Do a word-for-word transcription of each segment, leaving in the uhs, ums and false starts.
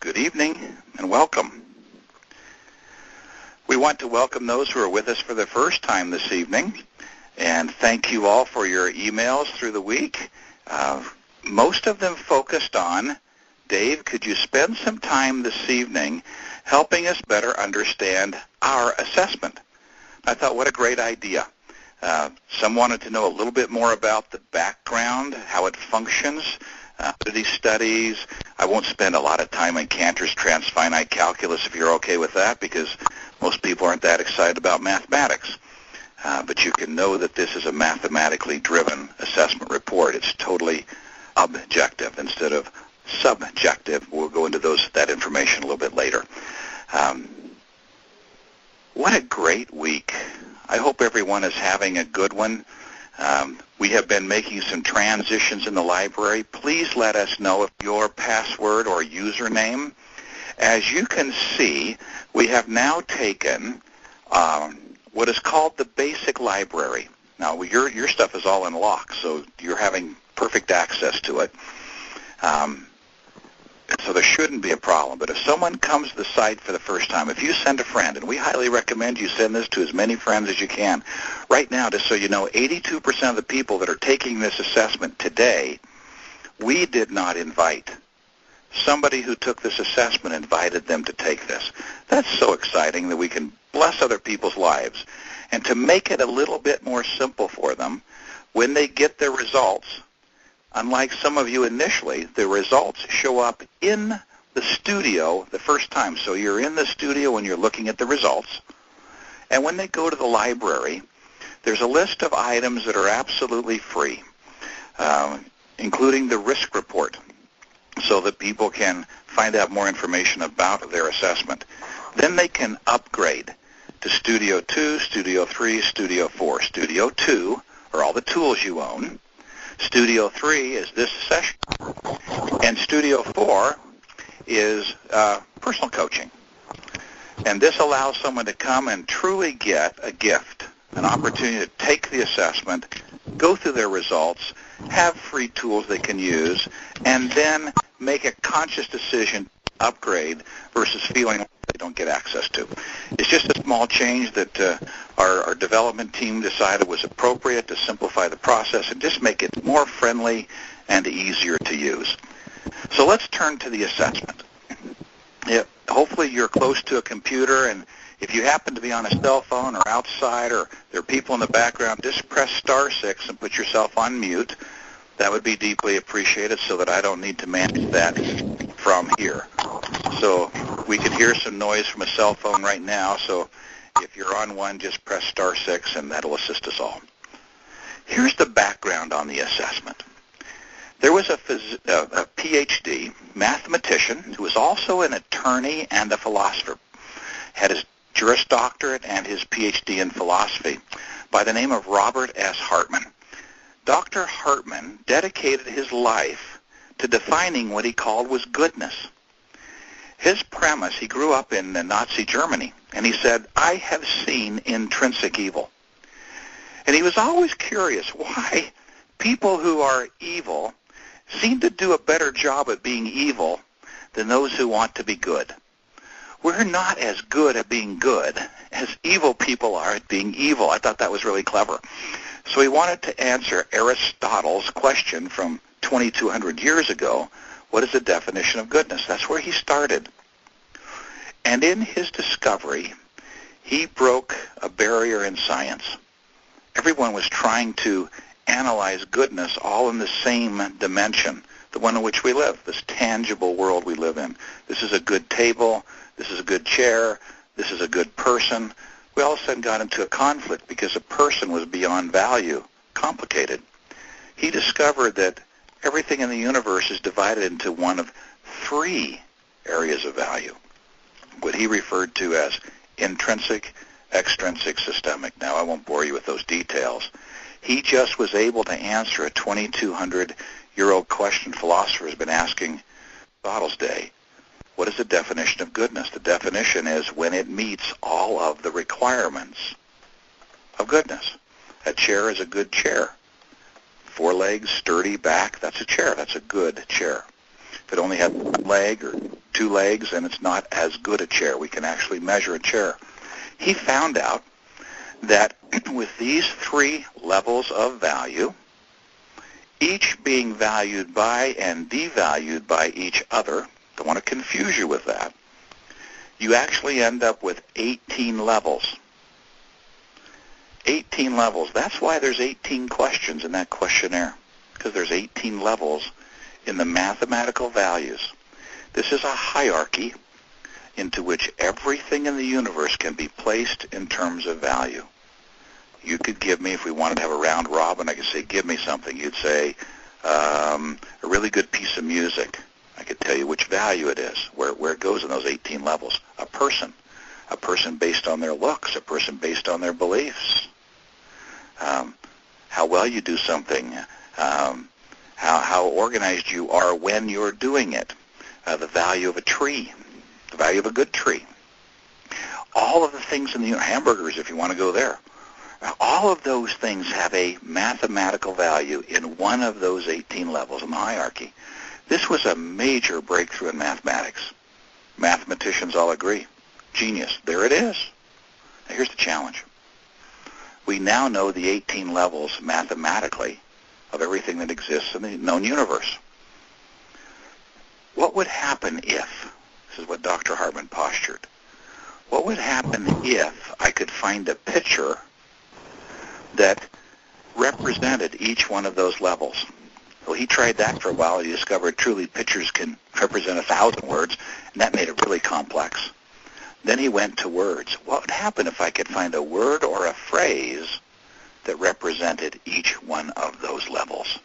Good evening and welcome. We want to welcome those who are with us for the first time this evening, and thank you all for your emails through the week. Uh, most of them focused on, Dave, could you spend some time this evening helping us better understand our assessment? I thought, what a great idea. Uh, some wanted to know a little bit more about the background, how it functions, uh, these studies. I won't spend a lot of time on Cantor's transfinite calculus if you're okay with that, because most people aren't that excited about mathematics. Uh, but you can know that this is a mathematically driven assessment report. It's totally objective instead of subjective. We'll go into those that information a little bit later. Um, what a great week. I hope everyone is having a good one. Um, we have been making some transitions in the library. Please let us know if your password or username. As you can see, we have now taken um, what is called the basic library. Now, your, your stuff is all in lock, so you're having perfect access to it. Um, so there shouldn't be a problem. But if someone comes to the site for the first time, if you send a friend, and we highly recommend you send this to as many friends as you can. Right now, just so you know, eighty-two percent of the people that are taking this assessment today, we did not invite. Somebody who took this assessment invited them to take this. That's so exciting that we can bless other people's lives. And to make it a little bit more simple for them, when they get their results, unlike some of you initially, the results show up in the studio the first time. So you're in the studio when you're looking at the results. And when they go to the library, there's a list of items that are absolutely free, uh, including the risk report, so that people can find out more information about their assessment. Then they can upgrade to Studio two, Studio three, Studio four. Studio two are all the tools you own. Studio three is this session. And Studio four is uh, personal coaching. And this allows someone to come and truly get a gift, an opportunity to take the assessment, go through their results, have free tools they can use, and then make a conscious decision to upgrade versus feeling like they don't get access to. It's just a small change that uh, our, our development team decided was appropriate to simplify the process and just make it more friendly and easier to use. So let's turn to the assessment. Yeah, hopefully you're close to a computer, and if you happen to be on a cell phone or outside or there are people in the background, just press star six and put yourself on mute. That would be deeply appreciated so that I don't need to manage that from here. So we can hear some noise from a cell phone right now, so if you're on one, just press star six and that'll assist us all. Here's the background on the assessment. There was a, phys- a, a P H D mathematician who was also an attorney and a philosopher, had his Juris Doctorate and his P H D in philosophy, by the name of Robert S. Hartman. Doctor Hartman dedicated his life to defining what he called was goodness. His premise, he grew up in Nazi Germany, and he said, I have seen intrinsic evil. And he was always curious why people who are evil seem to do a better job at being evil than those who want to be good. We're not as good at being good as evil people are at being evil. I thought that was really clever. So he wanted to answer Aristotle's question from twenty-two hundred years ago, what is the definition of goodness? That's where he started. And in his discovery, he broke a barrier in science. Everyone was trying to analyze goodness all in the same dimension, the one in which we live, this tangible world we live in. This is a good table. This is a good chair. This is a good person. We all of a sudden got into a conflict because a person was beyond value, complicated. He discovered that everything in the universe is divided into one of three areas of value, what he referred to as intrinsic, extrinsic, systemic. Now, I won't bore you with those details. He just was able to answer a twenty-two hundred year old question philosophers have been asking Aristotle's day. What is the definition of goodness? The definition is when it meets all of the requirements of goodness. A chair is a good chair. Four legs, sturdy back, that's a chair. That's a good chair. If it only had one leg or two legs, and it's not as good a chair. We can actually measure a chair. He found out that with these three levels of value, each being valued by and devalued by each other, don't want to confuse you with that, you actually end up with eighteen levels. eighteen levels. That's why there's eighteen questions in that questionnaire, because there's eighteen levels in the mathematical values. This is a hierarchy into which everything in the universe can be placed in terms of value. You could give me, if we wanted to have a round robin, I could say, give me something. You'd say, um, a really good piece of music. I could tell you which value it is, where, where it goes in those eighteen levels. A person. A person based on their looks. A person based on their beliefs. Um, how well you do something. Um, how, how organized you are when you're doing it. Uh, the value of a tree. The value of a good tree. All of the things in the hamburgers, if you want to go there. All of those things have a mathematical value in one of those eighteen levels in the hierarchy. This was a major breakthrough in mathematics. Mathematicians all agree. Genius. There it is. Now here's the challenge. We now know the eighteen levels mathematically of everything that exists in the known universe. What would happen if, this is what Doctor Hartman postured, what would happen if I could find a picture that represented each one of those levels? Well, he tried that for a while. He discovered truly pictures can represent a thousand words, and that made it really complex. Then he went to words. What would happen if I could find a word or a phrase that represented each one of those levels?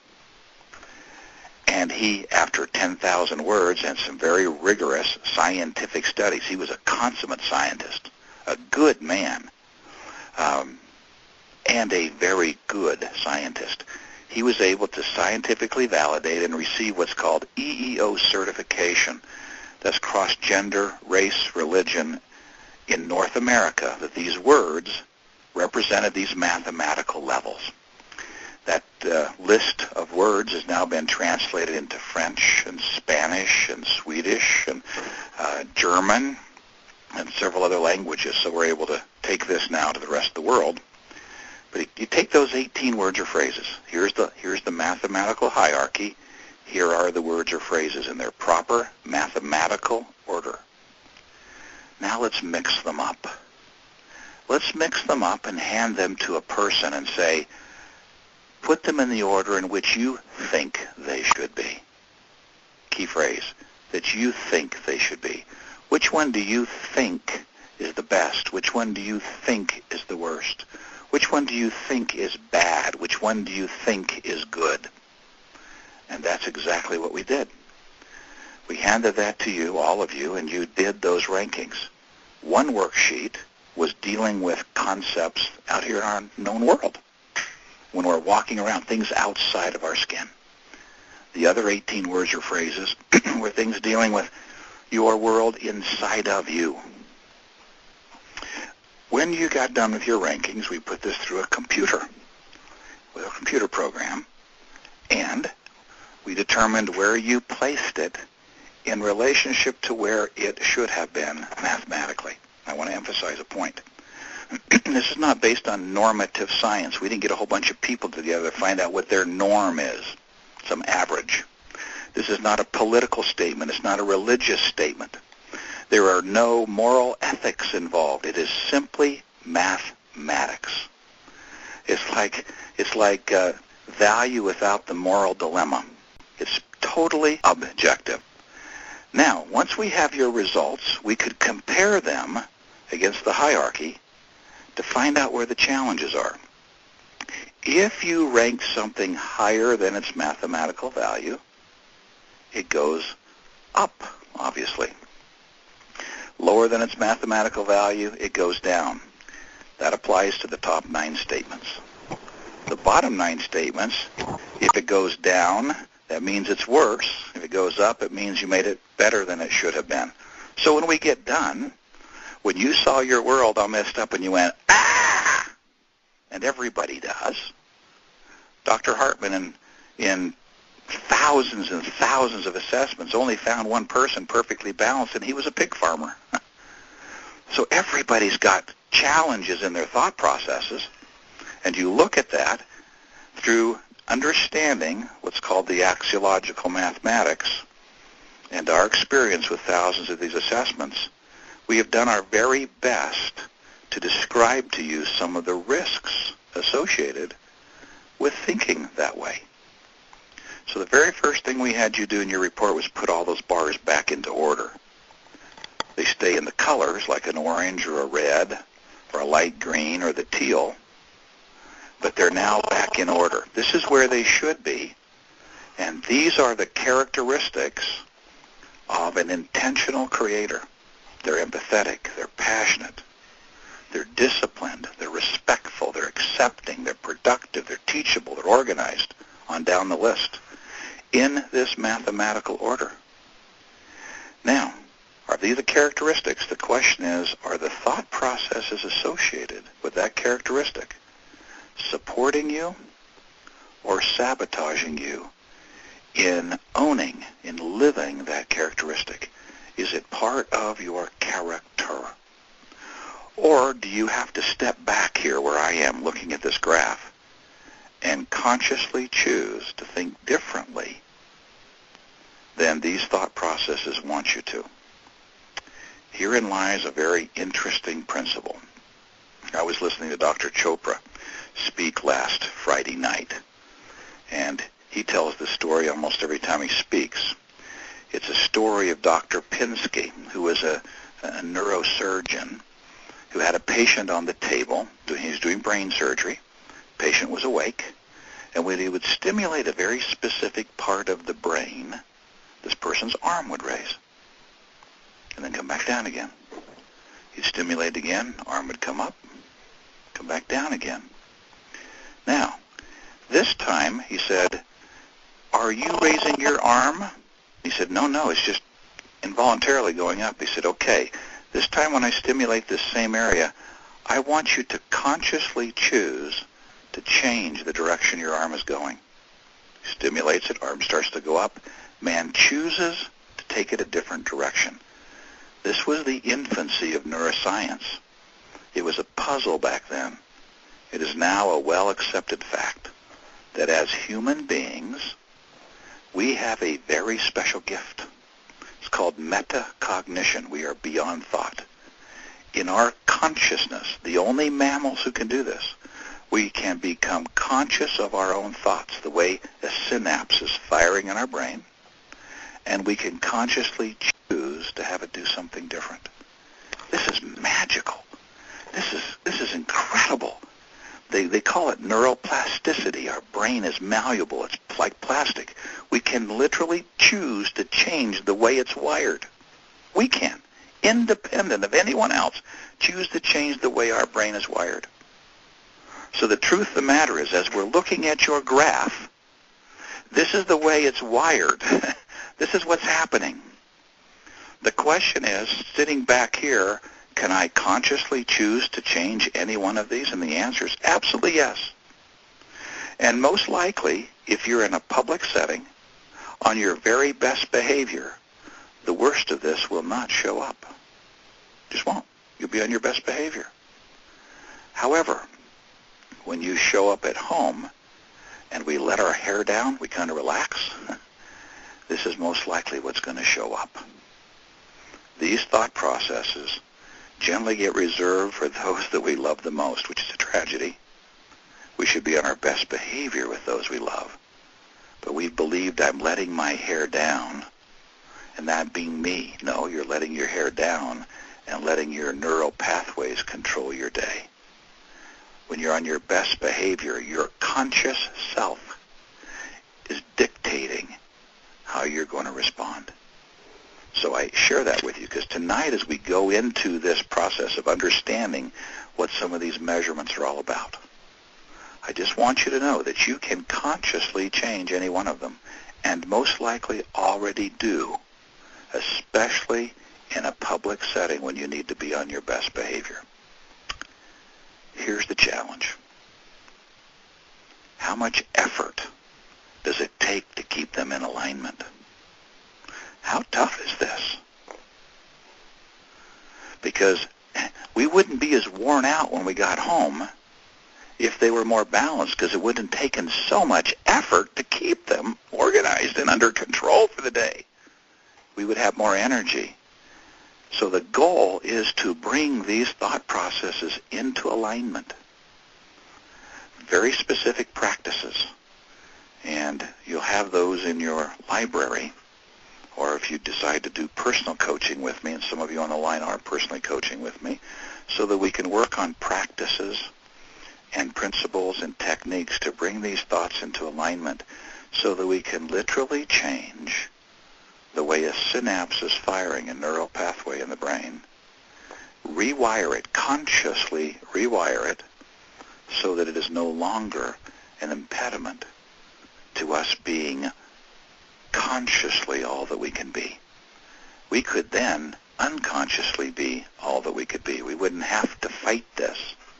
And he, after ten thousand words and some very rigorous scientific studies, he was a consummate scientist, a good man, um, and a very good scientist. He was able to scientifically validate and receive what's called E E O certification. That's cross-gender, race, religion in North America, that these words represented these mathematical levels. That uh, list of words has now been translated into French and Spanish and Swedish and uh, German and several other languages, so we're able to take this now to the rest of the world. But you take those eighteen words or phrases. Here's the, here's the mathematical hierarchy. Here are the words or phrases in their proper mathematical order. Now let's mix them up. Let's mix them up and hand them to a person and say, put them in the order in which you think they should be. Key phrase, that you think they should be. Which one do you think is the best? Which one do you think is the worst? Which one do you think is bad? Which one do you think is good? And that's exactly what we did. We handed that to you, all of you, and you did those rankings. One worksheet was dealing with concepts out here in our known world, when we're walking around, things outside of our skin. The other eighteen words or phrases were things dealing with your world inside of you. When you got done with your rankings, we put this through a computer, with a computer program, and we determined where you placed it in relationship to where it should have been mathematically. I want to emphasize a point. This is not based on normative science. We didn't get a whole bunch of people together to find out what their norm is, some average. This is not a political statement. It's not a religious statement. There are no moral ethics involved. It is simply mathematics. It's like, it's like uh, value without the moral dilemma. It's totally objective. Now, once we have your results, we could compare them against the hierarchy to find out where the challenges are. If you rank something higher than its mathematical value, it goes up, obviously. Lower than its mathematical value, it goes down. That applies to the top nine statements. The bottom nine statements, if it goes down, that means it's worse. If it goes up, it means you made it better than it should have been. So when we get done, when you saw your world all messed up and you went, ah, and everybody does, Doctor Hartman in, in thousands and thousands of assessments, only found one person perfectly balanced, and he was a pig farmer. So everybody's got challenges in their thought processes, and you look at that through understanding what's called the axiological mathematics and our experience with thousands of these assessments. We have done our very best to describe to you some of the risks associated with thinking that way. So the very first thing we had you do in your report was put all those bars back into order. They stay in the colors, like an orange or a red or a light green or the teal, but they're now back in order. This is where they should be, and these are the characteristics of an intentional creator. They're empathetic, they're passionate, they're disciplined, they're respectful, they're accepting, they're productive, they're teachable, they're organized, on down the list, in this mathematical order. Now, are these the characteristics? The question is, are the thought processes associated with that characteristic supporting you or sabotaging you in owning, in living that characteristic? Is it part of your character? Or do you have to step back here where I am looking at this graph and consciously choose to think differently than these thought processes want you to? Herein lies a very interesting principle. I was listening to Doctor Chopra speak last Friday night, and he tells the story almost every time he speaks. It's a story of Doctor Pinsky, who was a, a neurosurgeon who had a patient on the table. He was doing brain surgery. Patient was awake, and when he would stimulate a very specific part of the brain, this person's arm would raise and then come back down again. He'd stimulate again, arm would come up, come back down again. Now, this time, he said, "Are you raising your arm?" He said, "No, no, it's just involuntarily going up." He said, "Okay, this time when I stimulate this same area, I want you to consciously choose to change the direction your arm is going." He stimulates it, arm starts to go up. Man chooses to take it a different direction. This was the infancy of neuroscience. It was a puzzle back then. It is now a well-accepted fact that as human beings, we have a very special gift. It's called metacognition. We are beyond thought. In our consciousness, the only mammals who can do this, we can become conscious of our own thoughts, the way a synapse is firing in our brain, and we can consciously choose to have it do something different. This is magical. This is this is incredible. They they call it neuroplasticity. Our brain is malleable. It's like plastic. We can literally choose to change the way it's wired. We can, independent of anyone else, choose to change the way our brain is wired. So the truth of the matter is, as we're looking at your graph, this is the way it's wired. This is what's happening. The question is, sitting back here, can I consciously choose to change any one of these? And the answer is absolutely yes. And most likely, if you're in a public setting, on your very best behavior, the worst of this will not show up. Just won't. You'll be on your best behavior. However, when you show up at home and we let our hair down, we kind of relax, this is most likely what's going to show up. These thought processes generally get reserved for those that we love the most, which is a tragedy. We should be on our best behavior with those we love. But we've believed I'm letting my hair down, and that being me. No, you're letting your hair down and letting your neural pathways control your day. When you're on your best behavior, your conscious self is dictating how you're going to respond. So I share that with you because tonight, as we go into this process of understanding what some of these measurements are all about, I just want you to know that you can consciously change any one of them, and most likely already do, especially in a public setting when you need to be on your best behavior. Here's the challenge. How much effort does it take to keep them in alignment? How tough is this? Because we wouldn't be as worn out when we got home if they were more balanced, because it wouldn't have taken so much effort to keep them organized and under control for the day. We would have more energy. So the goal is to bring these thought processes into alignment. Very specific practices. And you'll have those in your library. Or if you decide to do personal coaching with me, and some of you on the line are personally coaching with me, so that we can work on practices and principles and techniques to bring these thoughts into alignment so that we can literally change the way a synapse is firing a neural pathway in the brain, rewire it, consciously rewire it, so that it is no longer an impediment to us being consciously all that we can be. We could then unconsciously be all that we could be. We wouldn't have to fight this.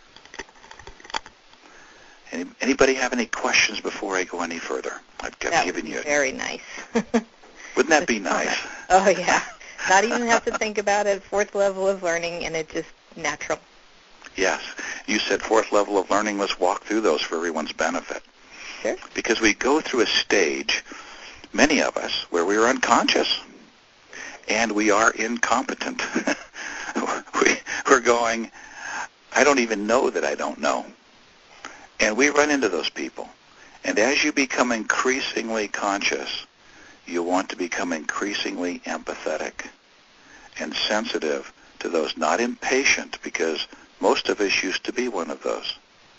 Any, anybody have any questions before I go any further? I've that given would you. Be very nice. Wouldn't that be nice? Oh yeah. Not even have to think about it. Fourth level of learning, and it's just natural. Yes. You said fourth level of learning. Let's walk through those for everyone's benefit. Sure. Because we go through a stage, many of us, where we are unconscious and we are incompetent. we, we're going, I don't even know that I don't know. And we run into those people. And as you become increasingly conscious, you want to become increasingly empathetic and sensitive to those, not impatient, because most of us used to be one of those.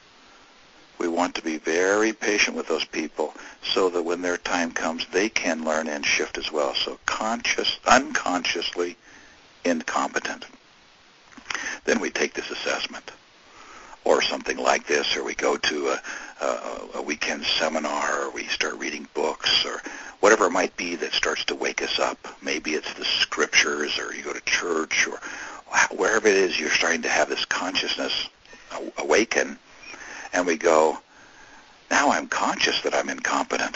We want to be very patient with those people so that when their time comes, they can learn and shift as well. So conscious, unconsciously incompetent. Then we take this assessment or something like this, or we go to a, a, a weekend seminar, or we start reading books, or whatever it might be that starts to wake us up. Maybe it's the scriptures, or you go to church, or wherever it is you're starting to have this consciousness awaken. And we go, now I'm conscious that I'm incompetent.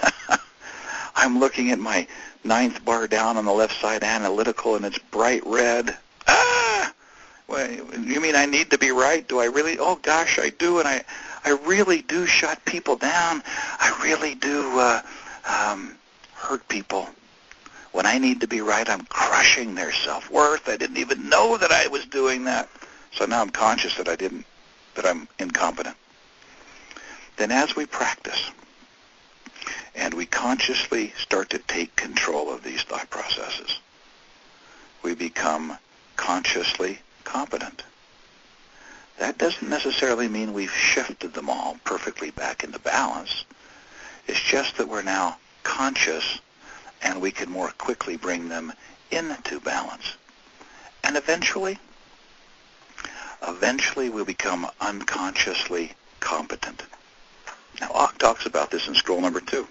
I'm looking at my ninth bar down on the left side, analytical, and it's bright red. Ah! Well, you mean I need to be right? Do I really? Oh, gosh, I do, and I, I really do shut people down. I really do uh, um, hurt people. When I need to be right, I'm crushing their self-worth. I didn't even know that I was doing that. So now I'm conscious that I didn't, that I'm incompetent. Then as we practice and we consciously start to take control of these thought processes, we become consciously competent. That doesn't necessarily mean we've shifted them all perfectly back into balance. It's just that we're now conscious and we can more quickly bring them into balance. And eventually, eventually we'll become unconsciously competent. Now, Ock talks about this in scroll number two.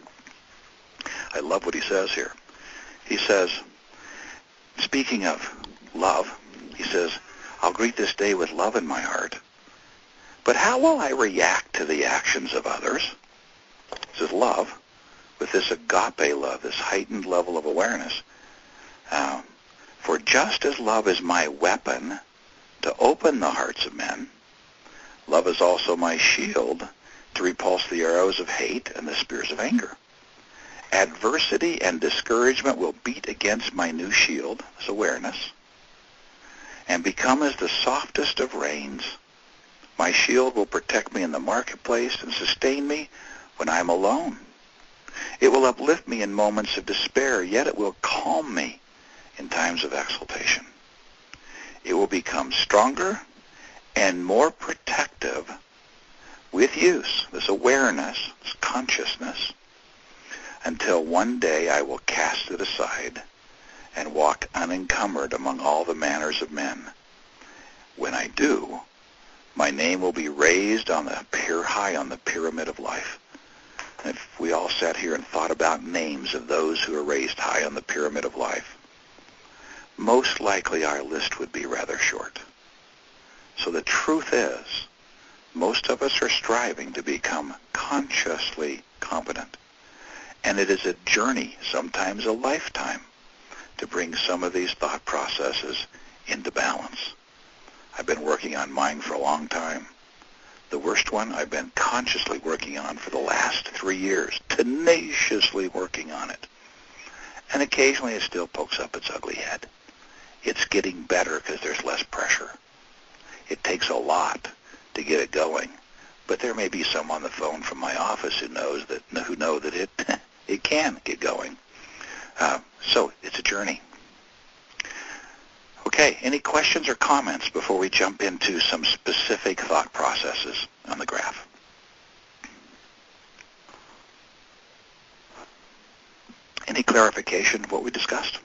I love what he says here. He says, speaking of love, he says, I'll greet this day with love in my heart. But how will I react to the actions of others? He says, love, with this agape love, this heightened level of awareness. Uh, for just as love is my weapon to open the hearts of men, love is also my shield to repulse the arrows of hate and the spears of anger. Adversity and discouragement will beat against my new shield, this awareness, and become as the softest of rains. My shield will protect me in the marketplace and sustain me when I am alone. It will uplift me in moments of despair, yet it will calm me in times of exaltation. It will become stronger and more protective with use, this awareness, this consciousness, until one day I will cast it aside and walk unencumbered among all the manners of men. When I do, my name will be raised on the pyre high on the pyramid of life. And if we all sat here and thought about names of those who are raised high on the pyramid of life, most likely our list would be rather short. So the truth is, most of us are striving to become consciously competent. And it is a journey, sometimes a lifetime, to bring some of these thought processes into balance. I've been working on mine for a long time. The worst one I've been consciously working on for the last three years, tenaciously working on it. And occasionally it still pokes up its ugly head. It's getting better because there's less pressure. It takes a lot to get it going, but there may be some on the phone from my office who knows that who know that it it can get going. Uh, so it's a journey. Okay, any questions or comments before we jump into some specific thought processes on the graph? Any clarification of what we discussed?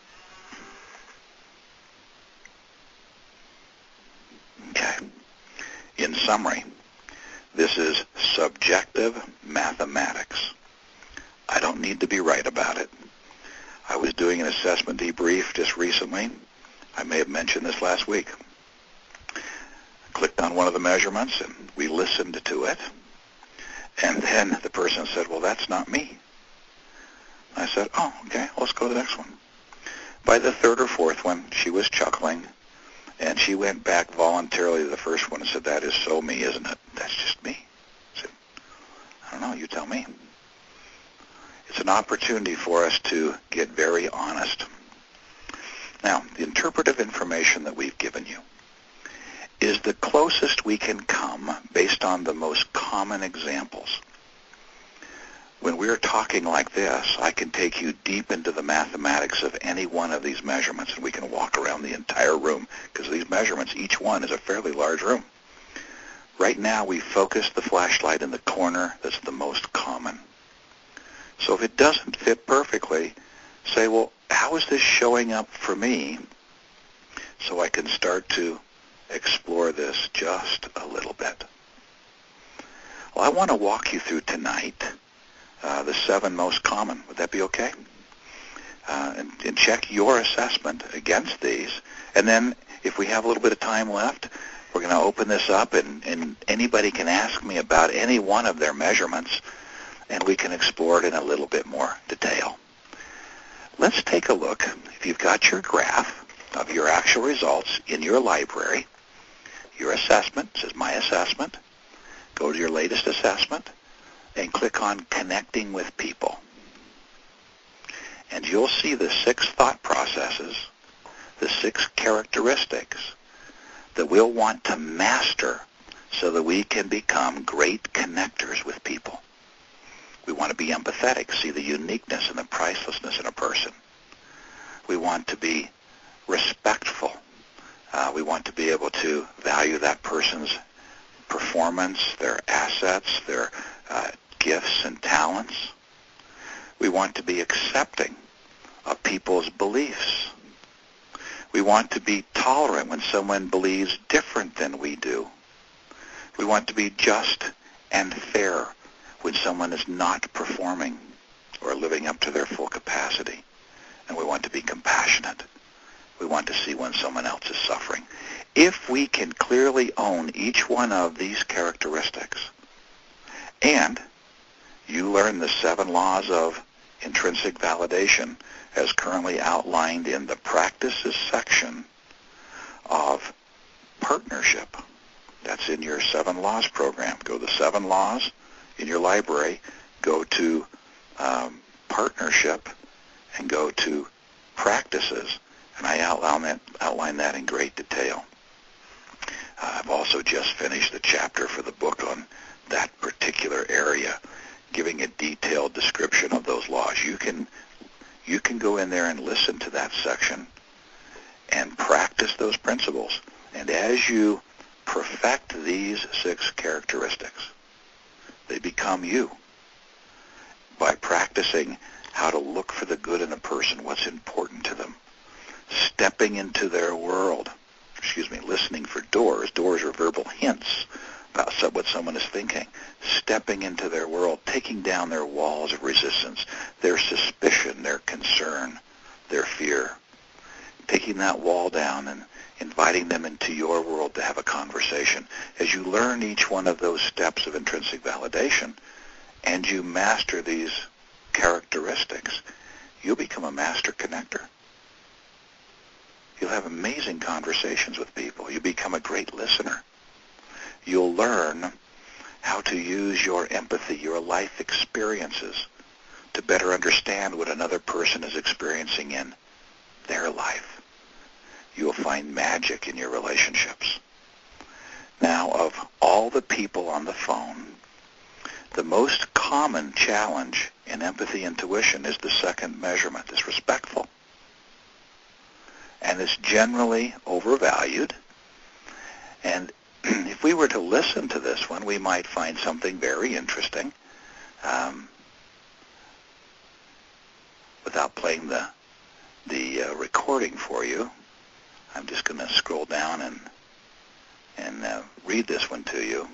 Okay. In summary, this is subjective mathematics. I don't need to be right about it. I was doing an assessment debrief just recently. I may have mentioned this last week. I clicked on one of the measurements and we listened to it. And then the person said, well, that's not me. I said, oh, okay, let's go to the next one. By the third or fourth one, she was chuckling, and she went back voluntarily to the first one and said, that is so me, isn't it? That's just me. I said, I don't know, you tell me. It's an opportunity for us to get very honest. Now, the interpretive information that we've given you is the closest we can come based on the most common examples. When we're talking like this, I can take you deep into the mathematics of any one of these measurements, and we can walk around the entire room, because these measurements, each one is a fairly large room. Right now, we focus the flashlight in the corner that's the most common. So if it doesn't fit perfectly, say, well, how is this showing up for me, so I can start to explore this just a little bit. Well, I want to walk you through tonight Uh, the seven most common. Would that be okay? Uh, and, and check your assessment against these. And then if we have a little bit of time left, we're going to open this up, and, and anybody can ask me about any one of their measurements, and we can explore it in a little bit more detail. Let's take a look. If you've got your graph of your actual results in your library, your assessment, it says My Assessment, go to your latest assessment, and click on Connecting with People. And you'll see the six thought processes, the six characteristics that we'll want to master so that we can become great connectors with people. We want to be empathetic, see the uniqueness and the pricelessness in a person. We want to be respectful. Uh, we want to be able to value that person's performance, their assets, their uh, gifts and talents. We want to be accepting of people's beliefs. We want to be tolerant when someone believes different than we do. We want to be just and fair when someone is not performing or living up to their full capacity. And we want to be compassionate. We want to see when someone else is suffering. If we can clearly own each one of these characteristics, and you learn the seven laws of intrinsic validation as currently outlined in the practices section of partnership. That's in your seven laws program. Go to seven laws in your library, go to um, partnership, and go to practices. And I outline that, outline that in great detail. Uh, I've also just finished the chapter for the book on that particular area, giving a detailed description of those laws. You can you can go in there and listen to that section and practice those principles. And as you perfect these six characteristics, they become you by practicing how to look for the good in a person, what's important to them, stepping into their world, excuse me, listening for doors. Doors are verbal hints about what someone is thinking, stepping into their world, taking down their walls of resistance, their suspicion, their concern, their fear, taking that wall down and inviting them into your world to have a conversation. As you learn each one of those steps of intrinsic validation and you master these characteristics, you'll become a master connector. You'll have amazing conversations with people. You'll become a great listener. You'll learn how to use your empathy, your life experiences, to better understand what another person is experiencing in their life. You'll find magic in your relationships. Now, of all the people on the phone, the most common challenge in empathy intuition is the second measurement, is respectful. And it's generally overvalued. And if we were to listen to this one, we might find something very interesting. Um, without playing the, the uh, recording for you, I'm just going to scroll down and, and uh, read this one to you.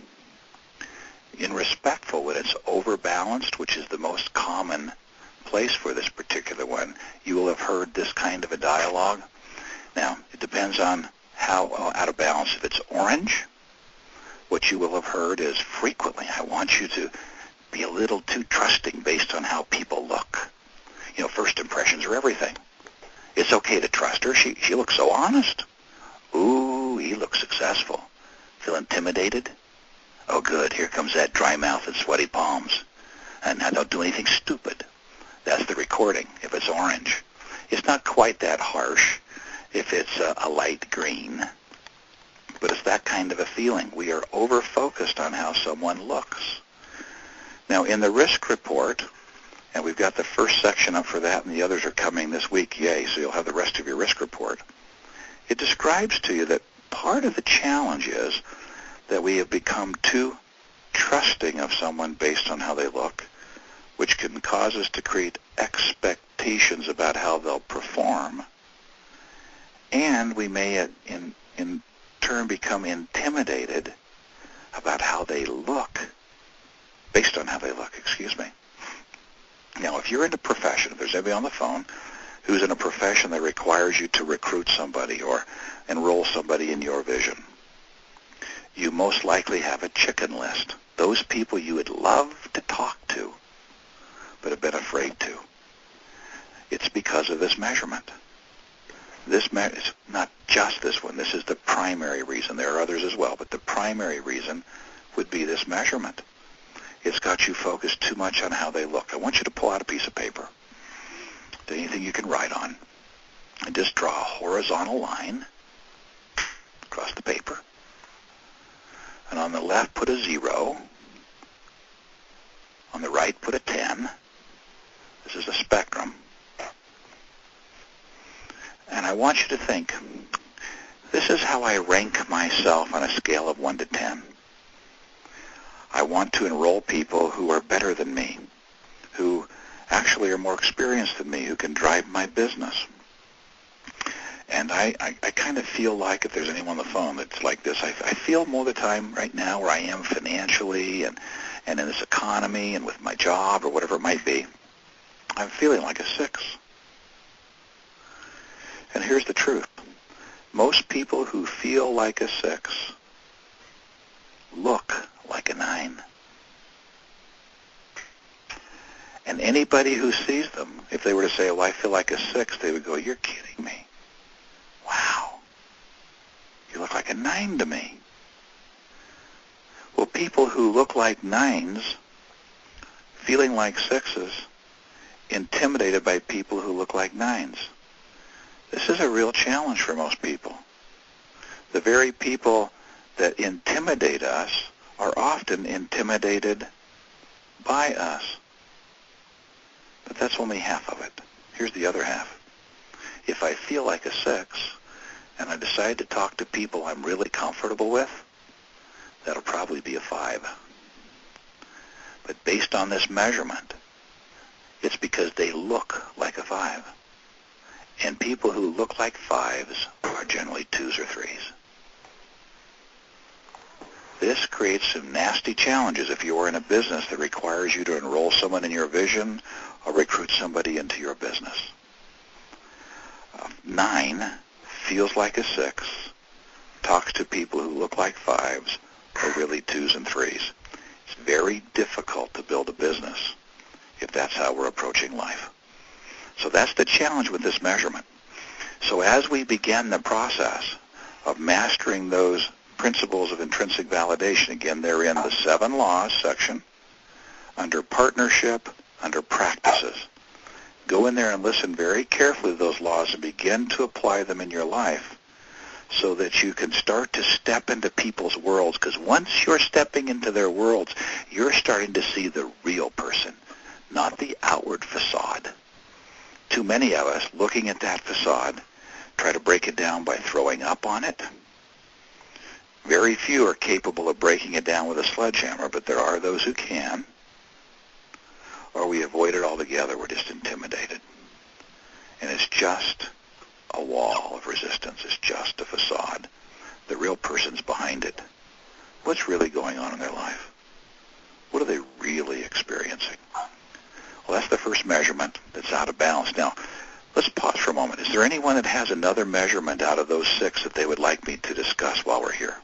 In respectful, when it's overbalanced, which is the most common place for this particular one, you will have heard this kind of a dialogue. Now, it depends on how uh, out of balance. If it's orange, what you will have heard is frequently, I want you to be a little too trusting based on how people look. You know, first impressions are everything. It's okay to trust her. She, she looks so honest. Ooh, he looks successful. Feel intimidated? Oh, good. Here comes that dry mouth and sweaty palms. And now don't do anything stupid. That's the recording, if it's orange. It's not quite that harsh if it's a, a light green. But it's that kind of a feeling. We are over-focused on how someone looks. Now, in the risk report, and we've got the first section up for that, and the others are coming this week, yay, so you'll have the rest of your risk report. It describes to you that part of the challenge is that we have become too trusting of someone based on how they look, which can cause us to create expectations about how they'll perform. And we may, in, in turn, become intimidated about how they look, based on how they look, excuse me. Now, if you're in a profession, if there's anybody on the phone who's in a profession that requires you to recruit somebody or enroll somebody in your vision, you most likely have a chicken list. Those people you would love to talk to, but have been afraid to. It's because of this measurement. This me- it's not just this one. This is the primary reason. There are others as well, but the primary reason would be this measurement. It's got you focused too much on how they look. I want you to pull out a piece of paper, anything you can write on, and just draw a horizontal line across the paper. And on the left, put a zero. On the right, put a ten. This is a spectrum. And I want you to think, this is how I rank myself on a scale of one to ten. I want to enroll people who are better than me, who actually are more experienced than me, who can drive my business. And I, I, I kind of feel like, if there's anyone on the phone that's like this, I, I feel more of the time right now where I am financially and, and in this economy and with my job or whatever it might be, I'm feeling like a six. And here's the truth. Most people who feel like a six look like a nine. And anybody who sees them, if they were to say, well, I feel like a six, they would go, you're kidding me. Wow. You look like a nine to me. Well, people who look like nines, feeling like sixes, intimidated by people who look like nines. This is a real challenge for most people. The very people that intimidate us are often intimidated by us. But that's only half of it. Here's the other half. If I feel like a six and I decide to talk to people I'm really comfortable with, that'll probably be a five. But based on this measurement, it's because they look like a five. And people who look like fives are generally twos or threes. This creates some nasty challenges if you are in a business that requires you to enroll someone in your vision or recruit somebody into your business. Uh, nine feels like a six, talks to people who look like fives, or really twos and threes. It's very difficult to build a business if that's how we're approaching life. So that's the challenge with this measurement. So as we begin the process of mastering those principles of intrinsic validation, again, they're in the seven laws section, under partnership, under practices. Go in there and listen very carefully to those laws and begin to apply them in your life so that you can start to step into people's worlds, because once you're stepping into their worlds, you're starting to see the real person, not the outward facade. Too many of us, looking at that facade, try to break it down by throwing up on it. Very few are capable of breaking it down with a sledgehammer, but there are those who can. Or we avoid it altogether. We're just intimidated. And it's just a wall of resistance. It's just a facade. The real person's behind it. What's really going on in their life? What are they really experiencing? Well, that's the first measurement that's out of balance. Now, let's pause for a moment. Is there anyone that has another measurement out of those six that they would like me to discuss while we're here?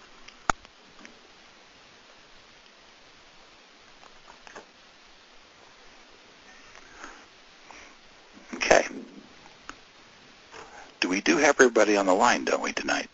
Okay. Do we do have everybody on the line, don't we, tonight?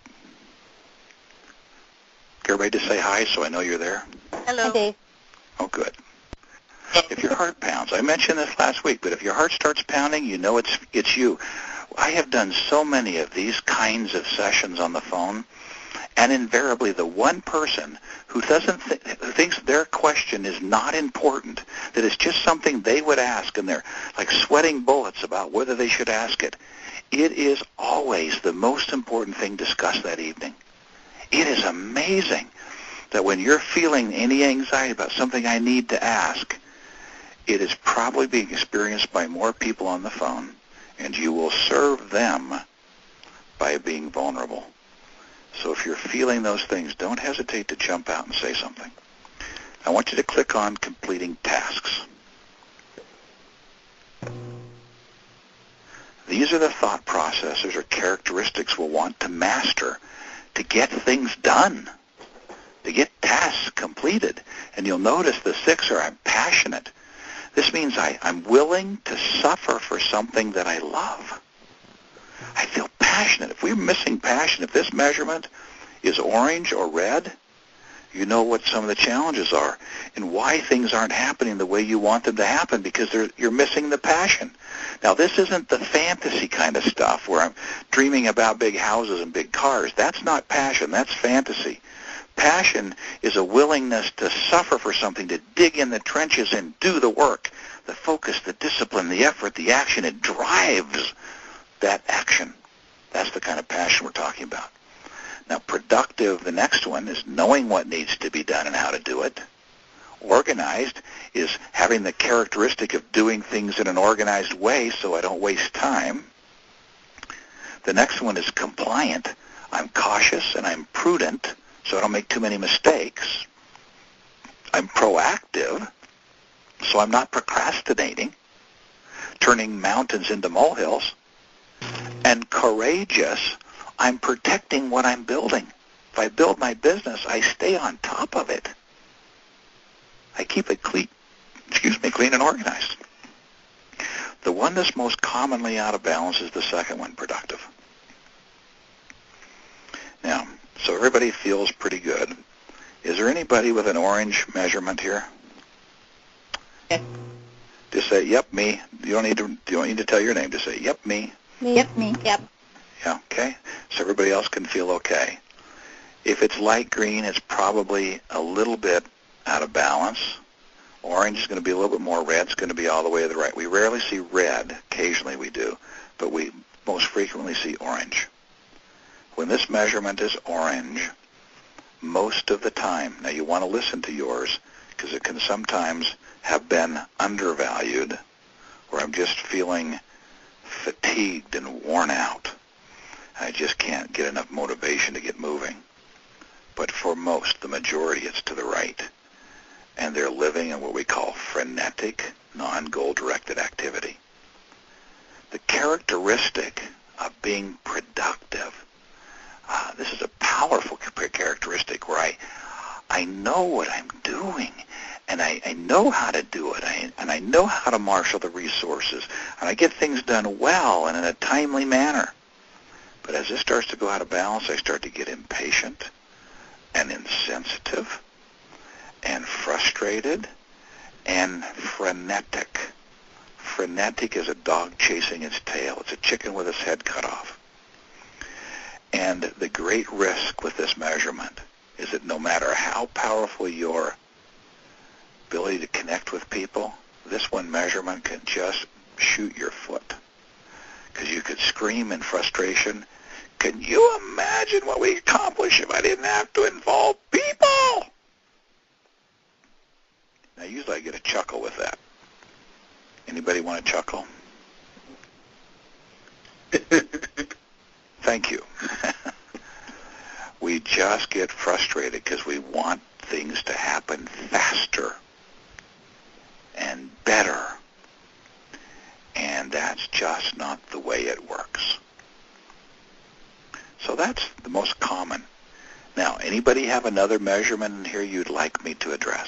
Everybody just say hi so I know you're there. Hello. Hi, Dave. Oh, good. If your heart pounds, I mentioned this last week, but if your heart starts pounding, you know it's it's you. I have done so many of these kinds of sessions on the phone, and invariably the one person who doesn't th- who thinks their question is not important, that it's just something they would ask, and they're like sweating bullets about whether they should ask it, it is always the most important thing discussed that evening. It is amazing that when you're feeling any anxiety about something I need to ask, it is probably being experienced by more people on the phone, and you will serve them by being vulnerable. So if you're feeling those things, don't hesitate to jump out and say something. I want you to click on completing tasks. These are the thought processes or characteristics we'll want to master to get things done, to get tasks completed. And you'll notice the six are I'm passionate. This means I, I'm willing to suffer for something that I love. I feel passionate. If we're missing passion, if this measurement is orange or red, you know what some of the challenges are and why things aren't happening the way you want them to happen, because you're missing the passion. Now, this isn't the fantasy kind of stuff where I'm dreaming about big houses and big cars. That's not passion. That's fantasy. Passion is a willingness to suffer for something, to dig in the trenches and do the work, the focus, the discipline, the effort, the action. It drives that action. That's the kind of passion we're talking about. Now, productive, the next one, is knowing what needs to be done and how to do it. Organized is having the characteristic of doing things in an organized way so I don't waste time. The next one is compliant. I'm cautious and I'm prudent so I don't make too many mistakes. I'm proactive, so I'm not procrastinating, turning mountains into molehills. And courageous, I'm protecting what I'm building. If I build my business, I stay on top of it. I keep it clean, excuse me, clean and organized. The one that's most commonly out of balance is the second one, productive. Now, so everybody feels pretty good. Is there anybody with an orange measurement here? Yep. Just say, yep, me. You don't need to, you don't need to tell your name. Just say, yep, me. Me. Yep, me. Yep. Yeah, okay. So everybody else can feel okay. If it's light green, it's probably a little bit out of balance. Orange is going to be a little bit more. Red's going to be all the way to the right. We rarely see red. Occasionally we do. But we most frequently see orange. When this measurement is orange, most of the time, now you want to listen to yours because it can sometimes have been undervalued, where I'm just feeling fatigued and worn out. I just can't get enough motivation to get moving. But for most, the majority, it's to the right. And they're living in what we call frenetic, non-goal-directed activity. The characteristic of being productive, uh, this is a powerful characteristic where I, I know what I'm doing, and I, I know how to do it, I, and I know how to marshal the resources, and I get things done well and in a timely manner. But as this starts to go out of balance, I start to get impatient and insensitive and frustrated and frenetic. Frenetic is a dog chasing its tail. It's a chicken with its head cut off. And the great risk with this measurement is that no matter how powerful your ability to connect with people, this one measurement can just shoot your foot. Because you could scream in frustration, can you imagine what we accomplish if I didn't have to involve people? Now, usually I get a chuckle with that. Anybody want to chuckle? Thank you. We just get frustrated because we want things to happen faster and better. And that's just not the way it works. So that's the most common. Now, anybody have another measurement in here you'd like me to address?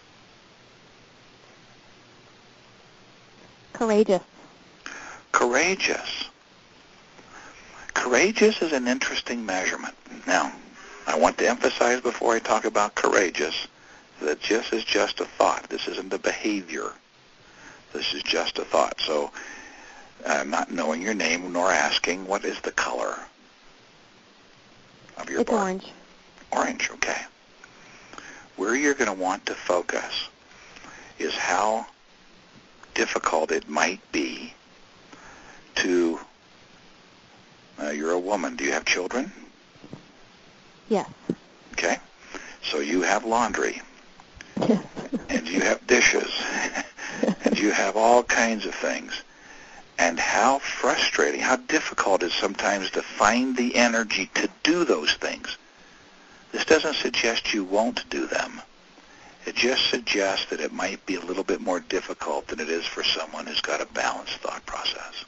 Courageous. Courageous. Courageous is an interesting measurement. Now, I want to emphasize before I talk about courageous that this is just a thought. This isn't a behavior. This is just a thought. So I'm not knowing your name nor asking what is the color of your It's bar. orange. Orange, okay. Where you're going to want to focus is how difficult it might be to, uh, you're a woman. Do you have children? Yes. Okay. So you have laundry, and you have dishes, and you have all kinds of things. And how frustrating, how difficult it is sometimes to find the energy to do those things. This doesn't suggest you won't do them. It just suggests that it might be a little bit more difficult than it is for someone who's got a balanced thought process.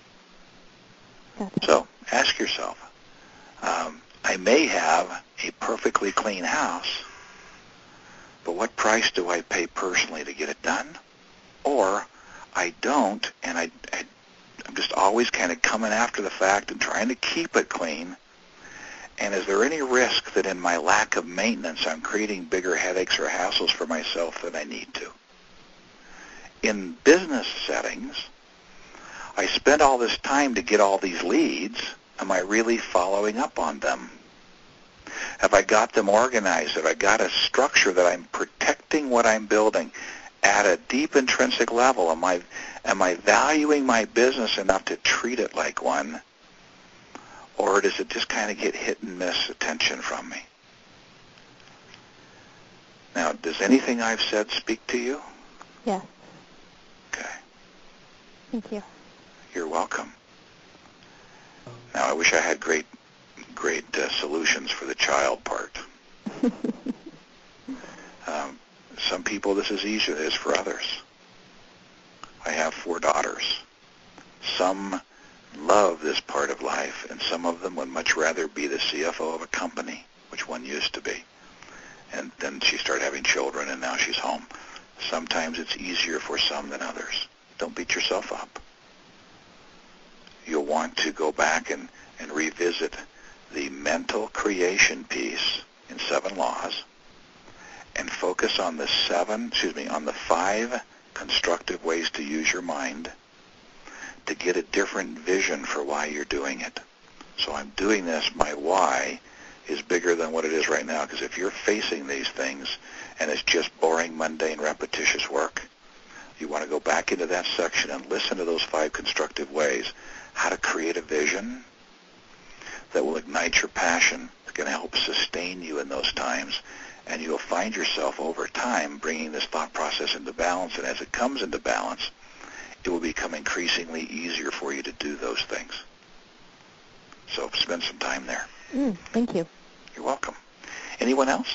So ask yourself, um, I may have a perfectly clean house, but what price do I pay personally to get it done? Or I don't, and I, I, I'm just always kind of coming after the fact and trying to keep it clean. And is there any risk that in my lack of maintenance I'm creating bigger headaches or hassles for myself than I need to? In business settings, I spent all this time to get all these leads. Am I really following up on them? Have I got them organized? Have I got a structure that I'm protecting what I'm building at a deep intrinsic level? Am I, am I valuing my business enough to treat it like one? Or does it just kind of get hit and miss attention from me? Now, does anything I've said speak to you? Yes. Okay. Thank you. You're welcome. Now, I wish I had great, great uh, solutions for the child part. um, some people, this is easier than it is for others. I have four daughters. Some love this part of life, and some of them would much rather be the C F O of a company, which one used to be. And then she started having children, and now she's home. Sometimes it's easier for some than others. Don't beat yourself up. You'll want to go back and, and revisit the mental creation piece in Seven Laws and focus on the seven, excuse me, on the five constructive ways to use your mind to get a different vision for why you're doing it. So I'm doing this, my why is bigger than what it is right now, because if you're facing these things and it's just boring, mundane, repetitious work, you want to go back into that section and listen to those five constructive ways, how to create a vision that will ignite your passion, that's going to help sustain you in those times, and you'll find yourself over time bringing this thought process into balance, and as it comes into balance, it will become increasingly easier for you to do those things. So spend some time there. Mm, thank you. You're welcome. Anyone else?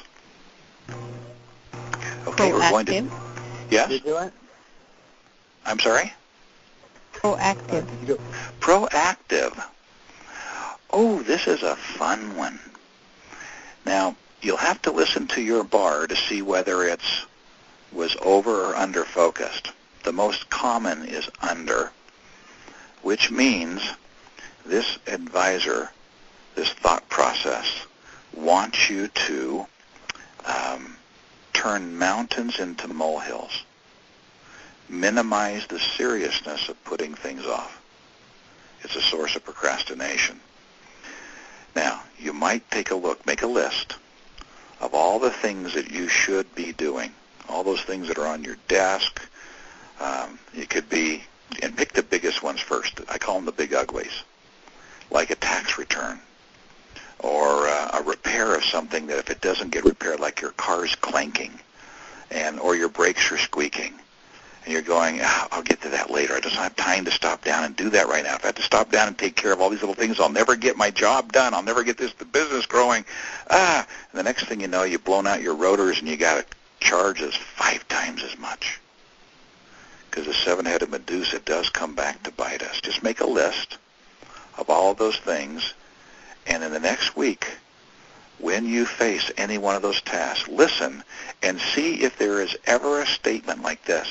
Okay, we're going to... Yes? Did you do it? I'm sorry? Proactive. Uh, did you do Proactive. Oh, this is a fun one. Now, you'll have to listen to your bar to see whether it's was over or under focused. The most common is under, which means this advisor, this thought process, wants you to um, turn mountains into molehills, minimize the seriousness of putting things off. It's a source of procrastination. Now, you might take a look, make a list of all the things that you should be doing, all those things that are on your desk. Um, it could be, and pick the biggest ones first. I call them the big uglies, like a tax return or uh, a repair of something that if it doesn't get repaired, like your car's clanking and or your brakes are squeaking, and you're going, oh, I'll get to that later. I just don't have time to stop down and do that right now. If I have to stop down and take care of all these little things, I'll never get my job done. I'll never get this the business growing. Ah, and the next thing you know, you've blown out your rotors and you got to charge us five times as much. Because the seven-headed Medusa does come back to bite us. Just make a list of all of those things, and in the next week, when you face any one of those tasks, listen and see if there is ever a statement like this.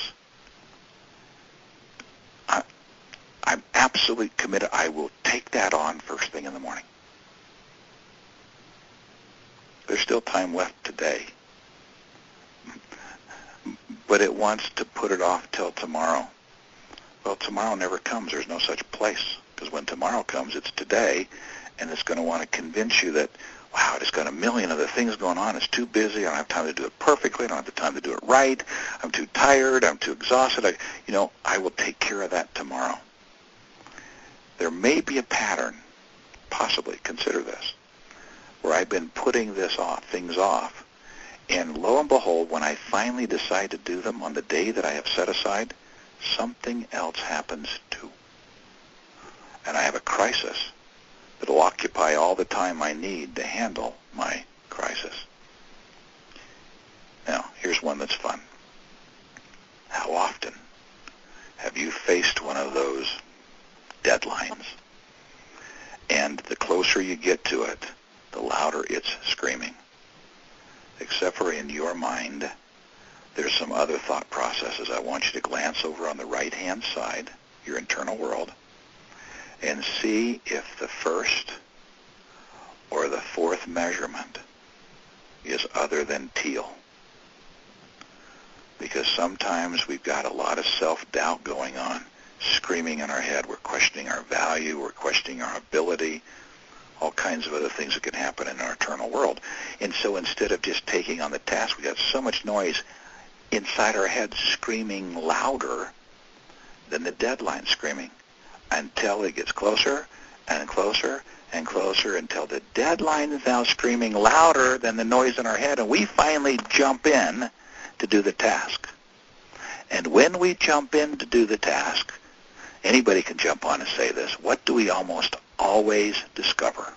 I, I'm absolutely committed. I will take that on first thing in the morning. There's still time left today. But it wants to put it off till tomorrow. Well, tomorrow never comes. There's no such place. Because when tomorrow comes, it's today, and it's going to want to convince you that, wow, I just got a million other things going on. It's too busy. I don't have time to do it perfectly. I don't have the time to do it right. I'm too tired. I'm too exhausted. I, you know, I will take care of that tomorrow. There may be a pattern, possibly, consider this, where I've been putting this off, things off, and lo and behold, when I finally decide to do them on the day that I have set aside, something else happens too. And I have a crisis that will occupy all the time I need to handle my crisis. Now, here's one that's fun. How often have you faced one of those deadlines, and the closer you get to it, the louder it's screaming? Except for in your mind, there's some other thought processes. I want you to glance over on the right-hand side, your internal world, and see if the first or the fourth measurement is other than teal. Because sometimes we've got a lot of self-doubt going on, screaming in our head. We're questioning our value. We're questioning our ability. All kinds of other things that can happen in our internal world. And so instead of just taking on the task, we got so much noise inside our heads screaming louder than the deadline screaming, until it gets closer and closer and closer, until the deadline is now screaming louder than the noise in our head, and we finally jump in to do the task. And when we jump in to do the task, anybody can jump on and say this, what do we almost always discover?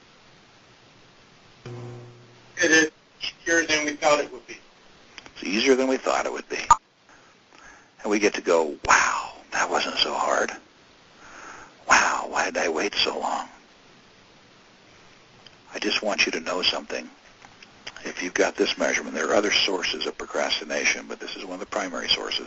It is easier than we thought it would be. It's easier than we thought it would be. And we get to go, wow, that wasn't so hard. Wow, why did I wait so long? I just want you to know something. If you've got this measurement, there are other sources of procrastination, but this is one of the primary sources.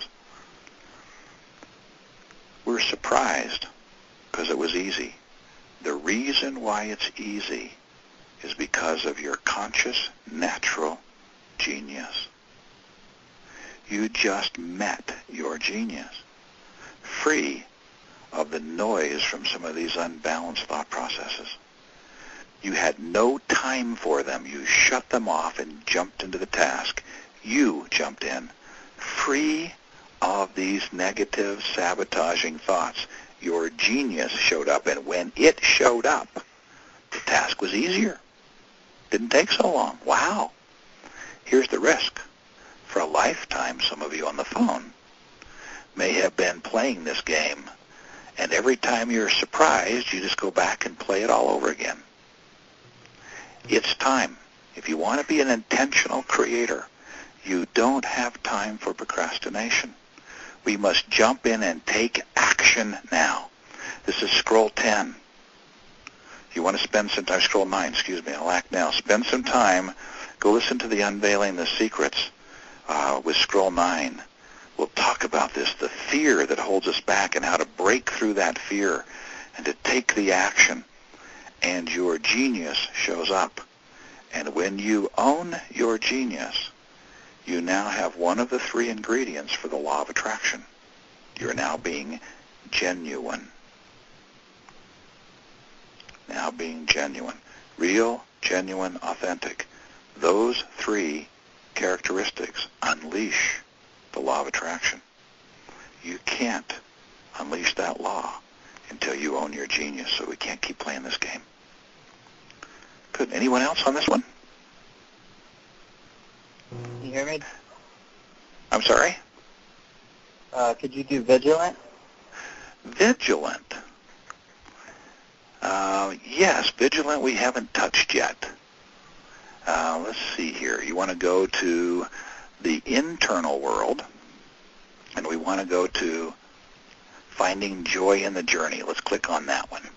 We're surprised because it was easy. The reason why it's easy is because of your conscious, natural genius. You just met your genius, free of the noise from some of these unbalanced thought processes. You had no time for them. You shut them off and jumped into the task. You jumped in, free of these negative, sabotaging thoughts. Your genius showed up, and when it showed up, the task was easier. Didn't take so long. Wow. Here's the risk. For a lifetime, some of you on the phone may have been playing this game, and every time you're surprised, you just go back and play it all over again. It's time. If you want to be an intentional creator, you don't have time for procrastination. We must jump in and take action now. This is scroll ten. If you want to spend some time, scroll nine, excuse me, I'll act now. Spend some time, go listen to the Unveiling the Secrets uh, with Scroll nine. We'll talk about this, the fear that holds us back and how to break through that fear and to take the action. And your genius shows up. And when you own your genius, you now have one of the three ingredients for the law of attraction. You're now being genuine. Now being genuine. Real, genuine, authentic. Those three characteristics unleash the law of attraction. You can't unleash that law until you own your genius, so we can't keep playing this game. Good. Anyone else on this one? You hear me? I'm sorry? Uh, could you do vigilant? Vigilant. Uh, yes, vigilant we haven't touched yet. Uh, let's see here. You want to go to the internal world, and we want to go to finding joy in the journey. Let's click on that one.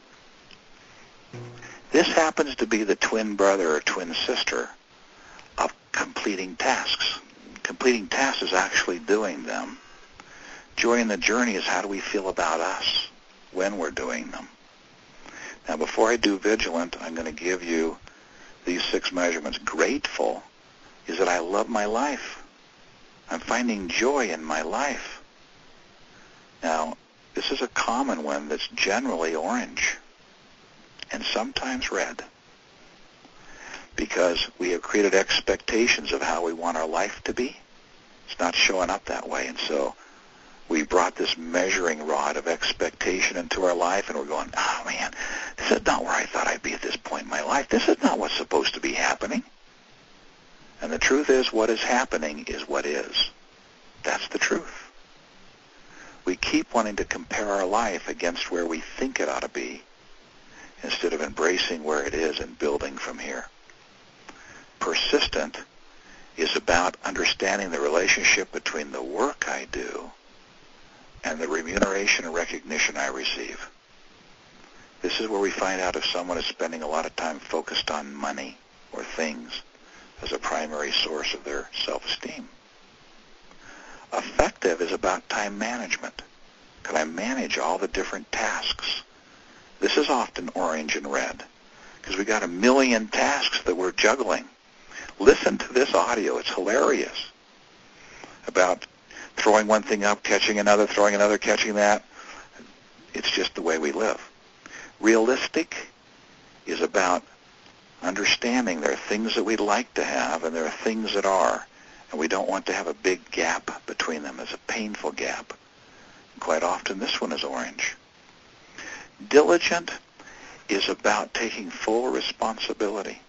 This happens to be the twin brother or twin sister of completing tasks. Completing tasks is actually doing them. Joy in the journey is how do we feel about us when we're doing them. Now, before I do vigilant, I'm going to give you these six measurements. Grateful is that I love my life. I'm finding joy in my life. Now, this is a common one that's generally orange and sometimes red because we have created expectations of how we want our life to be. It's not showing up that way, and so we brought this measuring rod of expectation into our life, and we're going, oh, man, this is not where I thought I'd be at this point in my life. This is not what's supposed to be happening. And the truth is, what is happening is what is. That's the truth. We keep wanting to compare our life against where we think it ought to be instead of embracing where it is and building from here. Persistent is about understanding the relationship between the work I do and the remuneration and recognition I receive. This is where we find out if someone is spending a lot of time focused on money or things as a primary source of their self-esteem. Effective is about time management. Can I manage all the different tasks? This is often orange and red because we got a million tasks that we're juggling. Listen to this audio. It's hilarious about throwing one thing up, catching another, throwing another, catching that. It's just the way we live. Realistic is about understanding there are things that we'd like to have and there are things that are, and we don't want to have a big gap between them. It's a painful gap. Quite often this one is orange. Diligent is about taking full responsibility.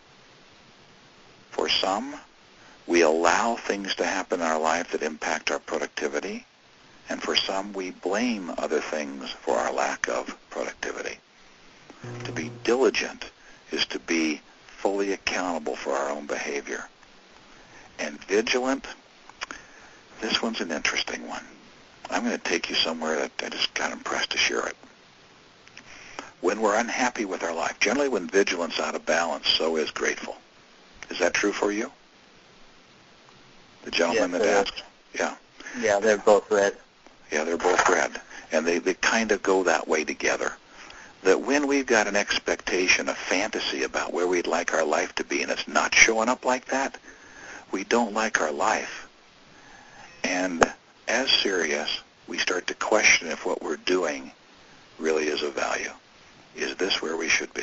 For some, we allow things to happen in our life that impact our productivity, and for some, we blame other things for our lack of productivity. To be diligent is to be fully accountable for our own behavior. And vigilant, this one's an interesting one. I'm going to take you somewhere that I just got impressed to share it. When we're unhappy with our life, generally when vigilance out of balance, so is grateful. Is that true for you? The gentleman Yes, that it is. asked? Yeah. Yeah, they're both red. Yeah, they're both red. And they, they kind of go that way together. That when we've got an expectation, a fantasy about where we'd like our life to be, and it's not showing up like that, we don't like our life. And as serious, we start to question if what we're doing really is of value. Is this where we should be?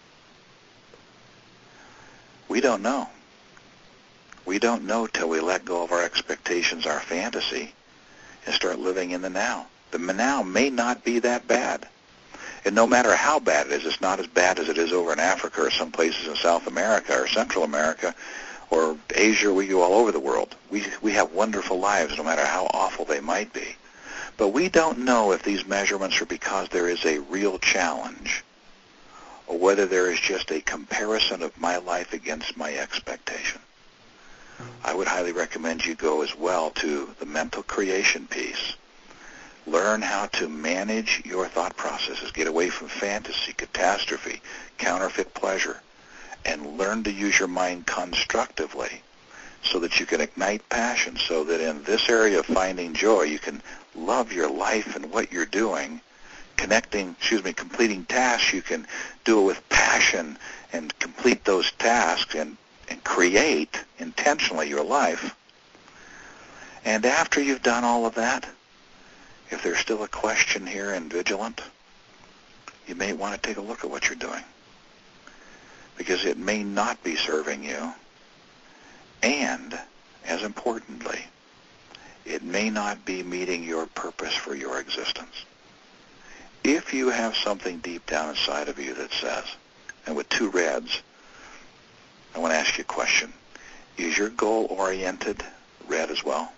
We don't know. We don't know till we let go of our expectations, our fantasy, and start living in the now. The now may not be that bad. And no matter how bad it is, it's not as bad as it is over in Africa or some places in South America or Central America or Asia. We go all over the world. We, we have wonderful lives no matter how awful they might be. But we don't know if these measurements are because there is a real challenge or whether there is just a comparison of my life against my expectation. I would highly recommend you go as well to the mental creation piece. Learn how to manage your thought processes. Get away from fantasy, catastrophe, counterfeit pleasure, and learn to use your mind constructively so that you can ignite passion, so that in this area of finding joy, you can love your life and what you're doing. Connecting, excuse me, completing tasks, you can do it with passion and complete those tasks and, and create intentionally your life. And after you've done all of that, if there's still a question here in Vigilant, you may want to take a look at what you're doing, because it may not be serving you, and, as importantly, it may not be meeting your purpose for your existence. If you have something deep down inside of you that says, and with two reds, I want to ask you a question. Is your goal-oriented red as well?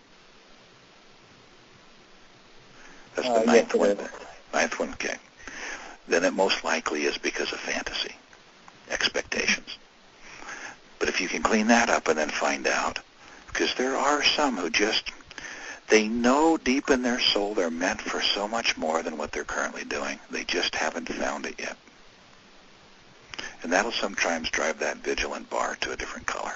That's the Uh, ninth yes, one. it is. Ninth one, okay. Then it most likely is because of fantasy, expectations. But if you can clean that up and then find out, because there are some who just, they know deep in their soul they're meant for so much more than what they're currently doing. They just haven't found it yet. And that'll sometimes drive that vigilant bar to a different color.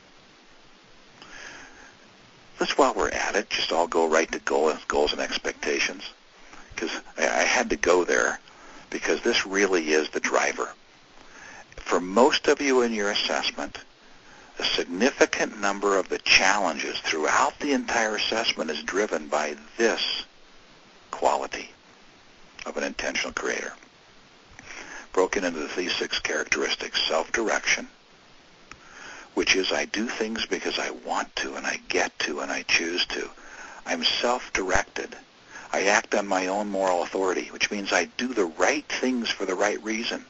Let's, while we're at it, just all go right to goal, goals and expectations, because I, I had to go there, because this really is the driver. For most of you in your assessment, a significant number of the challenges throughout the entire assessment is driven by this quality of an intentional creator, broken into these six characteristics: self-direction, which is I do things because I want to and I get to and I choose to. I'm self-directed. I act on my own moral authority, which means I do the right things for the right reason.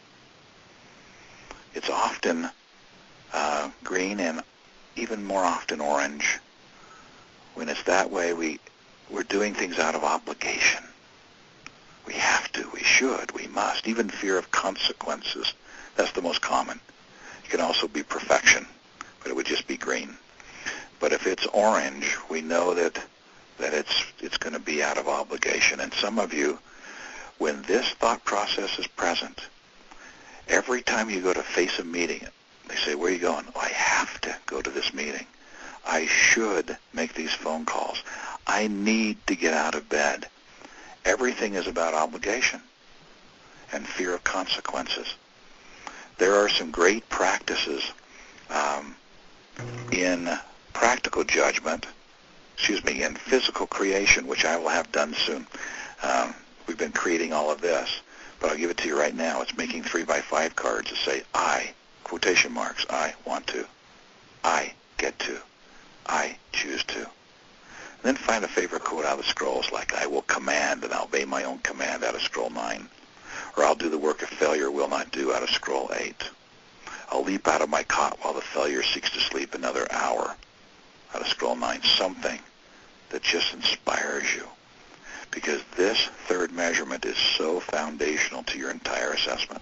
It's often uh, green and even more often orange. When it's that way, we, we're doing things out of obligation. We have to, we should, we must. Even fear of consequences, that's the most common. It can also be perfection, but it would just be green. But if it's orange, we know that that it's it's going to be out of obligation. And some of you, when this thought process is present, every time you go to face a meeting, they say, where are you going? Oh, I have to go to this meeting. I should make these phone calls. I need to get out of bed. Everything is about obligation and fear of consequences. There are some great practices um, in practical judgment, excuse me, in physical creation, which I will have done soon. Um, we've been creating all of this, but I'll give it to you right now. It's making three by five cards that say, I, quotation marks, I want to, I get to, I choose to. And then find a favorite quote out of the scrolls, like I will command and I'll obey my own command out of scroll nine. Or I'll do the work a failure will not do out of scroll eight. I'll leap out of my cot while the failure seeks to sleep another hour out of scroll nine. Something that just inspires you. Because this third measurement is so foundational to your entire assessment.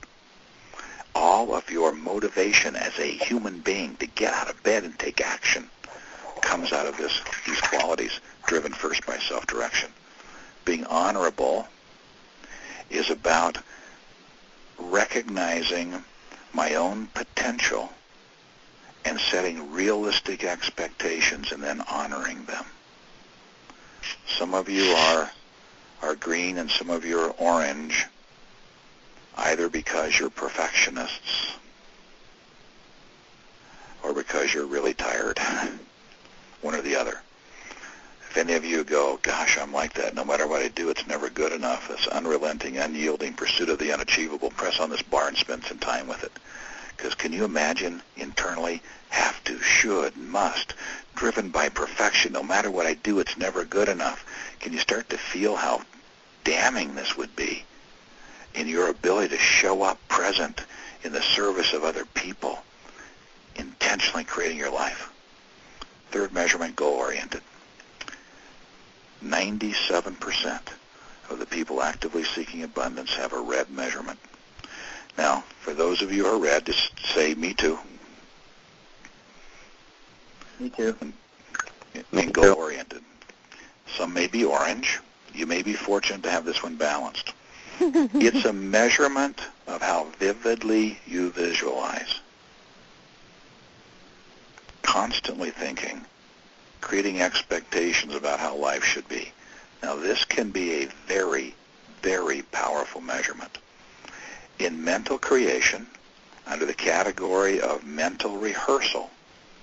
All of your motivation as a human being to get out of bed and take action comes out of this, these qualities, driven first by self-direction. Being honorable is about recognizing my own potential and setting realistic expectations and then honoring them. Some of you are are green and some of you are orange, either because you're perfectionists or because you're really tired, one or the other. If any of you go, gosh, I'm like that, no matter what I do, it's never good enough, this unrelenting, unyielding pursuit of the unachievable, press on this bar and spend some time with it. Because can you imagine internally, have to, should, must, driven by perfection, no matter what I do, it's never good enough. Can you start to feel how damning this would be in your ability to show up present in the service of other people, intentionally creating your life? Third measurement, goal-oriented. ninety-seven percent of the people actively seeking abundance have a red measurement. Now, for those of you who are red, just say, me too. Me too. And goal-oriented. Some may be orange. You may be fortunate to have this one balanced. It's a measurement of how vividly you visualize. Con- constantly thinking, creating expectations about how life should be. Now, this can be a very, very powerful measurement. In mental creation, under the category of mental rehearsal,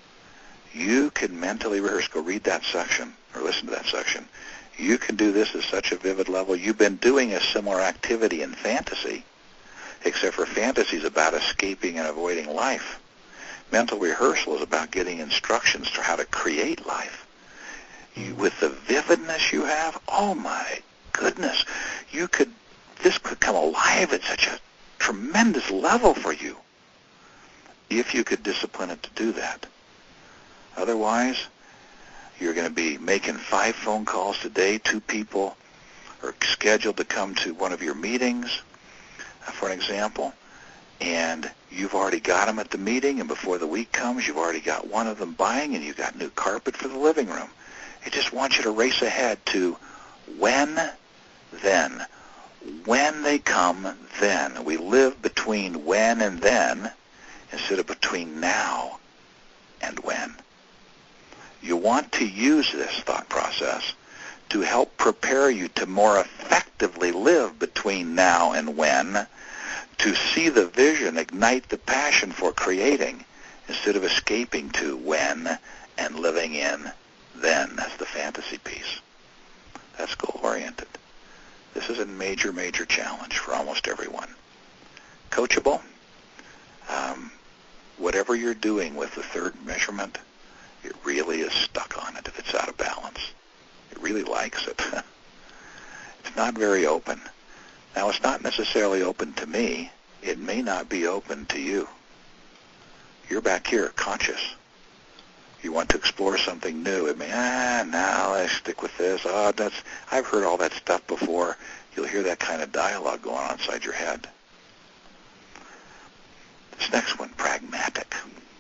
you can mentally rehearse. Go read that section or listen to that section. You can do this at such a vivid level. You've been doing a similar activity in fantasy, except for fantasy is about escaping and avoiding life. Mental rehearsal is about getting instructions for how to create life. You, with the vividness you have, oh my goodness, you could, this could come alive at such a tremendous level for you if you could discipline it to do that. Otherwise, you're going to be making five phone calls today. Two people are scheduled to come to one of your meetings, for an example, and you've already got them at the meeting, and before the week comes, you've already got one of them buying, and you've got new carpet for the living room. It just wants you to race ahead to when, then. When they come, then. We live between when and then instead of between now and when. You want to use this thought process to help prepare you to more effectively live between now and when, to see the vision, ignite the passion for creating instead of escaping to when and living in then. That's the fantasy piece. That's goal-oriented. This is a major, major challenge for almost everyone. Coachable. Um, whatever you're doing with the third measurement, it really is stuck on it if it's out of balance. It really likes it. It's not very open. Now, it's not necessarily open to me. It may not be open to you. You're back here, conscious. You want to explore something new. It may, ah, now let's stick with this. Oh, that's, I've heard all that stuff before. You'll hear that kind of dialogue going on inside your head. This next one, pragmatic.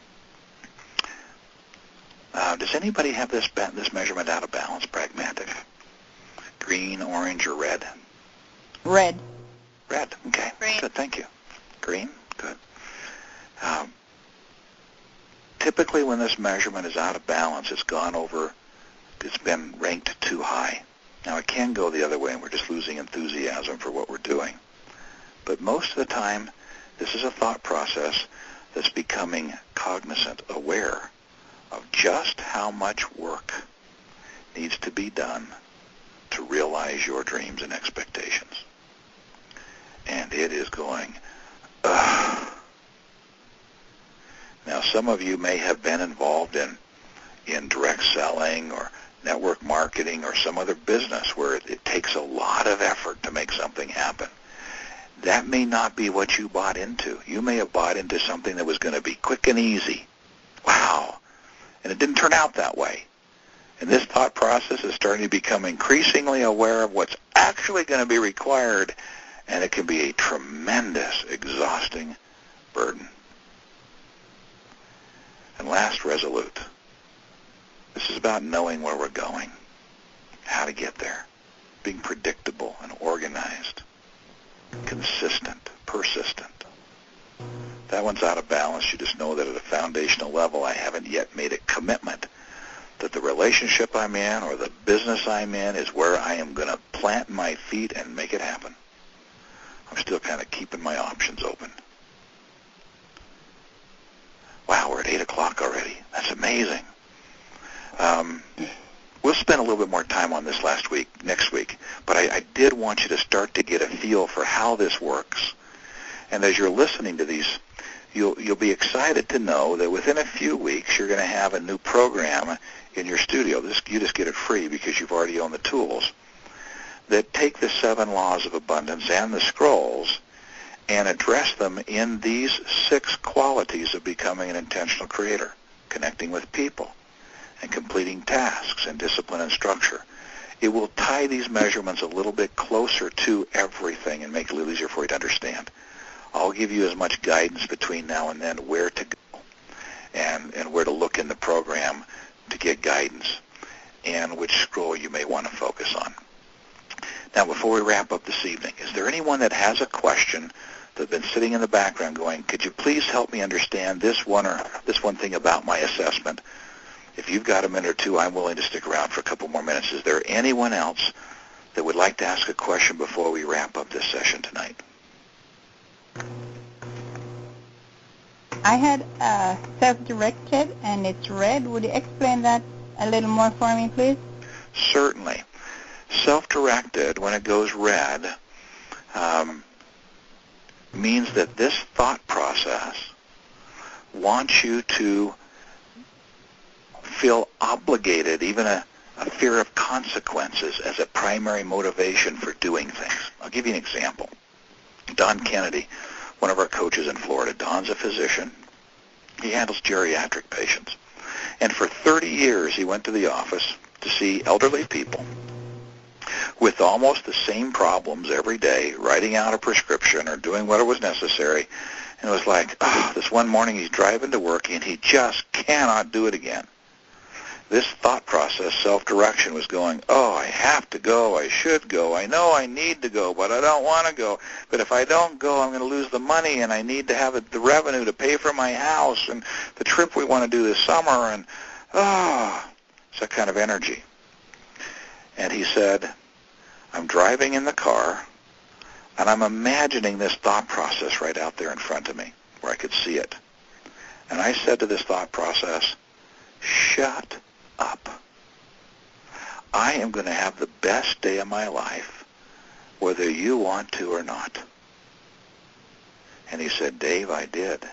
Uh, does anybody have this this measurement out of balance, pragmatic? Green, orange, or red? Red. Red, okay. Green. Good, thank you. Green, good. Um, typically when this measurement is out of balance, it's gone over, it's been ranked too high. Now, it can go the other way, and we're just losing enthusiasm for what we're doing. But most of the time, this is a thought process that's becoming cognizant, aware of just how much work needs to be done to realize your dreams and expectations. And it is going, ugh. Now, some of you may have been involved in, in direct selling or network marketing or some other business where it, it takes a lot of effort to make something happen. That may not be what you bought into. You may have bought into something that was going to be quick and easy. Wow. And it didn't turn out that way. And this thought process is starting to become increasingly aware of what's actually going to be required, and it can be a tremendous, exhausting burden. And last, resolute. This is about knowing where we're going, how to get there, being predictable and organized, consistent, persistent. That one's out of balance. You just know that at a foundational level, I haven't yet made a commitment that the relationship I'm in or the business I'm in is where I am going to plant my feet and make it happen. I'm still kind of keeping my options open. Wow, we're at eight o'clock already. That's amazing. Um, we'll spend a little bit more time on this last week, next week, but I, I did want you to start to get a feel for how this works. And as you're listening to these, you'll, you'll be excited to know that within a few weeks, you're going to have a new program in your studio. This, you just get it free because you've already owned the tools that take the seven laws of abundance and the scrolls and address them in these six qualities of becoming an intentional creator: connecting with people and completing tasks and discipline and structure. It will tie these measurements a little bit closer to everything and make it a little easier for you to understand. I'll give you as much guidance between now and then where to go and, and where to look in the program to get guidance and which scroll you may want to focus on. Now, before we wrap up this evening, is there anyone that has a question that's been sitting in the background going, could you please help me understand this one or this one thing about my assessment? If you've got a minute or two, I'm willing to stick around for a couple more minutes. Is there anyone else that would like to ask a question before we wrap up this session tonight? I had uh, self-directed, and it's red. Would you explain that a little more for me, please? Certainly. Self-directed, when it goes red, um, means that this thought process wants you to feel obligated, even a, a fear of consequences, as a primary motivation for doing things. I'll give you an example. Don Kennedy, one of our coaches in Florida. Don's a physician. He handles geriatric patients. And for thirty years, he went to the office to see elderly people with almost the same problems every day, writing out a prescription or doing what was necessary. And it was like, oh, this one morning he's driving to work and he just cannot do it again. This thought process, self-direction, was going, oh, I have to go, I should go, I know I need to go, but I don't want to go. But if I don't go, I'm going to lose the money, and I need to have the revenue to pay for my house and the trip we want to do this summer, and, oh, it's that kind of energy. And he said, I'm driving in the car, and I'm imagining this thought process right out there in front of me, where I could see it. And I said to this thought process, shut up. I am going to have the best day of my life, whether you want to or not. And he said, Dave, I did.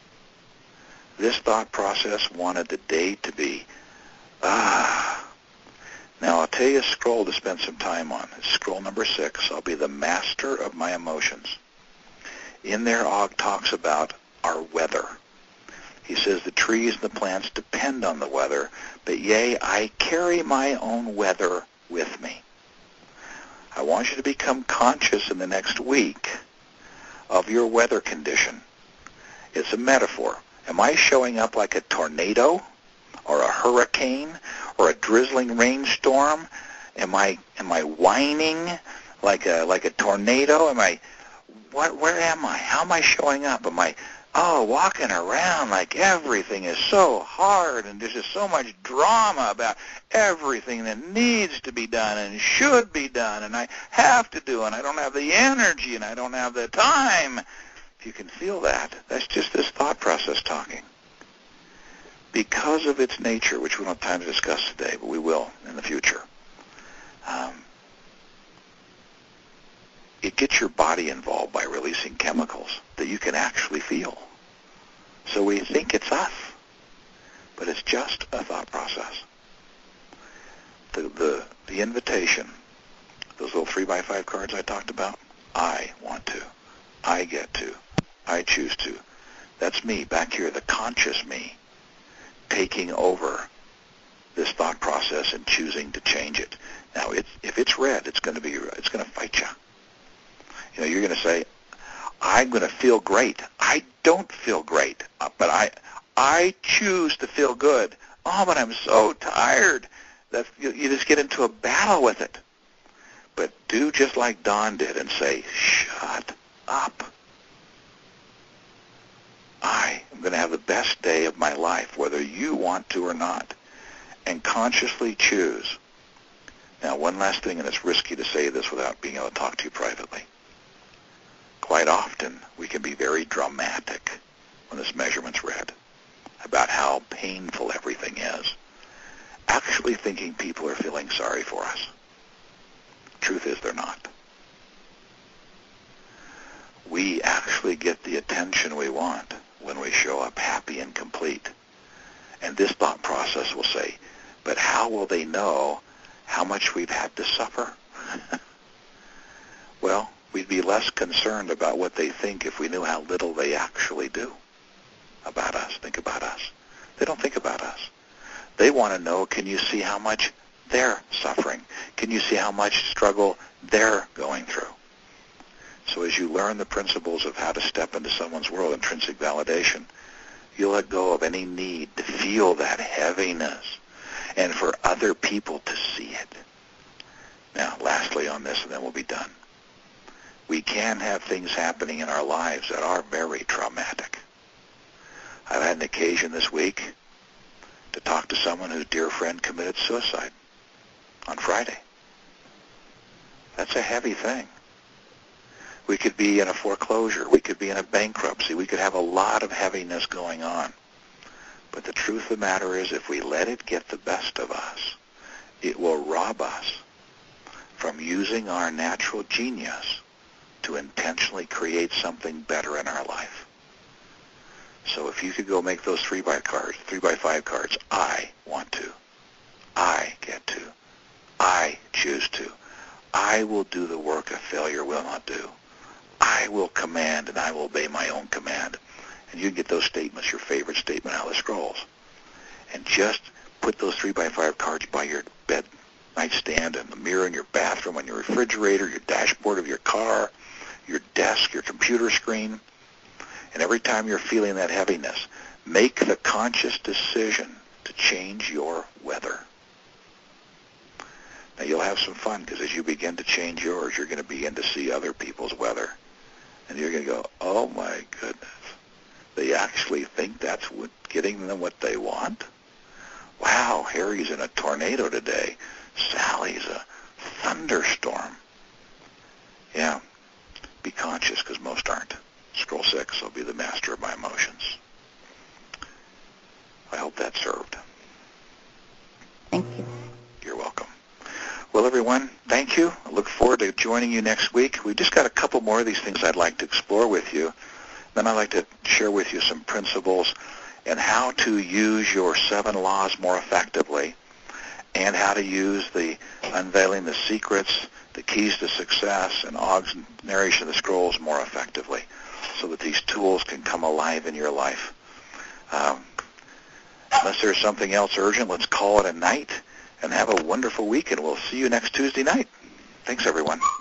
This thought process wanted the day to be, ah. Now, I'll tell you a scroll to spend some time on. It's scroll number six. I'll be the master of my emotions. In there, Og talks about our weather. He says the trees and the plants depend on the weather, but yea, I carry my own weather with me. I want you to become conscious in the next week of your weather condition. It's a metaphor. Am I showing up like a tornado or a hurricane or a drizzling rainstorm? Am I am I whining like a like a tornado? Am I what where am I? How am I showing up? Am I oh, walking around like everything is so hard and there's just so much drama about everything that needs to be done and should be done and I have to do and I don't have the energy and I don't have the time. If you can feel that, that's just this thought process talking. Because of its nature, which we don't have time to discuss today, but we will in the future, um, it gets your body involved by releasing chemicals that you can actually feel. So we think it's us, but it's just a thought process. The, the, the invitation, those little three by five cards I talked about, I want to, I get to, I choose to. That's me back here, the conscious me, taking over this thought process and choosing to change it. Now, it's, if it's red, it's going to be, it's going to fight you. You know, you're going to say, I'm going to feel great. I don't feel great, but I I choose to feel good. Oh, but I'm so tired. That you, you just get into a battle with it. But do just like Don did and say, shut up. I am going to have the best day of my life, whether you want to or not, and consciously choose. Now, one last thing, and it's risky to say this without being able to talk to you privately. Quite often, we can be very dramatic when this measurement's read about how painful everything is, actually thinking people are feeling sorry for us. Truth is, they're not. We actually get the attention we want when we show up happy and complete. And this thought process will say, but how will they know how much we've had to suffer? Well, we'd be less concerned about what they think if we knew how little they actually do about us. Think about us. They don't think about us. They want to know, can you see how much they're suffering? Can you see how much struggle they're going through? So as you learn the principles of how to step into someone's world, intrinsic validation, you'll let go of any need to feel that heaviness and for other people to see it. Now, lastly on this, and then we'll be done. We can have things happening in our lives that are very traumatic. I've had an occasion this week to talk to someone whose dear friend committed suicide on Friday. That's a heavy thing. We could be in a foreclosure. We could be in a bankruptcy. We could have a lot of heaviness going on. But the truth of the matter is, if we let it get the best of us, it will rob us from using our natural genius to intentionally create something better in our life. So if you could go make those three by cards, three by five cards, I want to, I get to, I choose to, I will do the work a failure will not do. I will command and I will obey my own command. And you can get those statements, your favorite statement out of the scrolls. And just put those three by five cards by your bed nightstand and the mirror in your bathroom, on your refrigerator, your dashboard of your car, your desk, your computer screen. And every time you're feeling that heaviness, make the conscious decision to change your weather. Now you'll have some fun, because as you begin to change yours, you're going to begin to see other people's weather. And you're going to go, oh my goodness, they actually think that's what, getting them what they want? Wow, Harry's in a tornado today. Sally's a thunderstorm. Yeah, be conscious, because most aren't. Scroll six, I'll be the master of my emotions. I hope that served. Thank you. You're welcome. Well, everyone, thank you. I look forward to joining you next week. We've just got a couple more of these things I'd like to explore with you. Then I'd like to share with you some principles and how to use your seven laws more effectively, and how to use the Unveiling the Secrets, the Keys to Success, and Ogg's Narration of the Scrolls more effectively, so that these tools can come alive in your life. Um, unless there's something else urgent, let's call it a night and have a wonderful week, and we'll see you next Tuesday night. Thanks, everyone.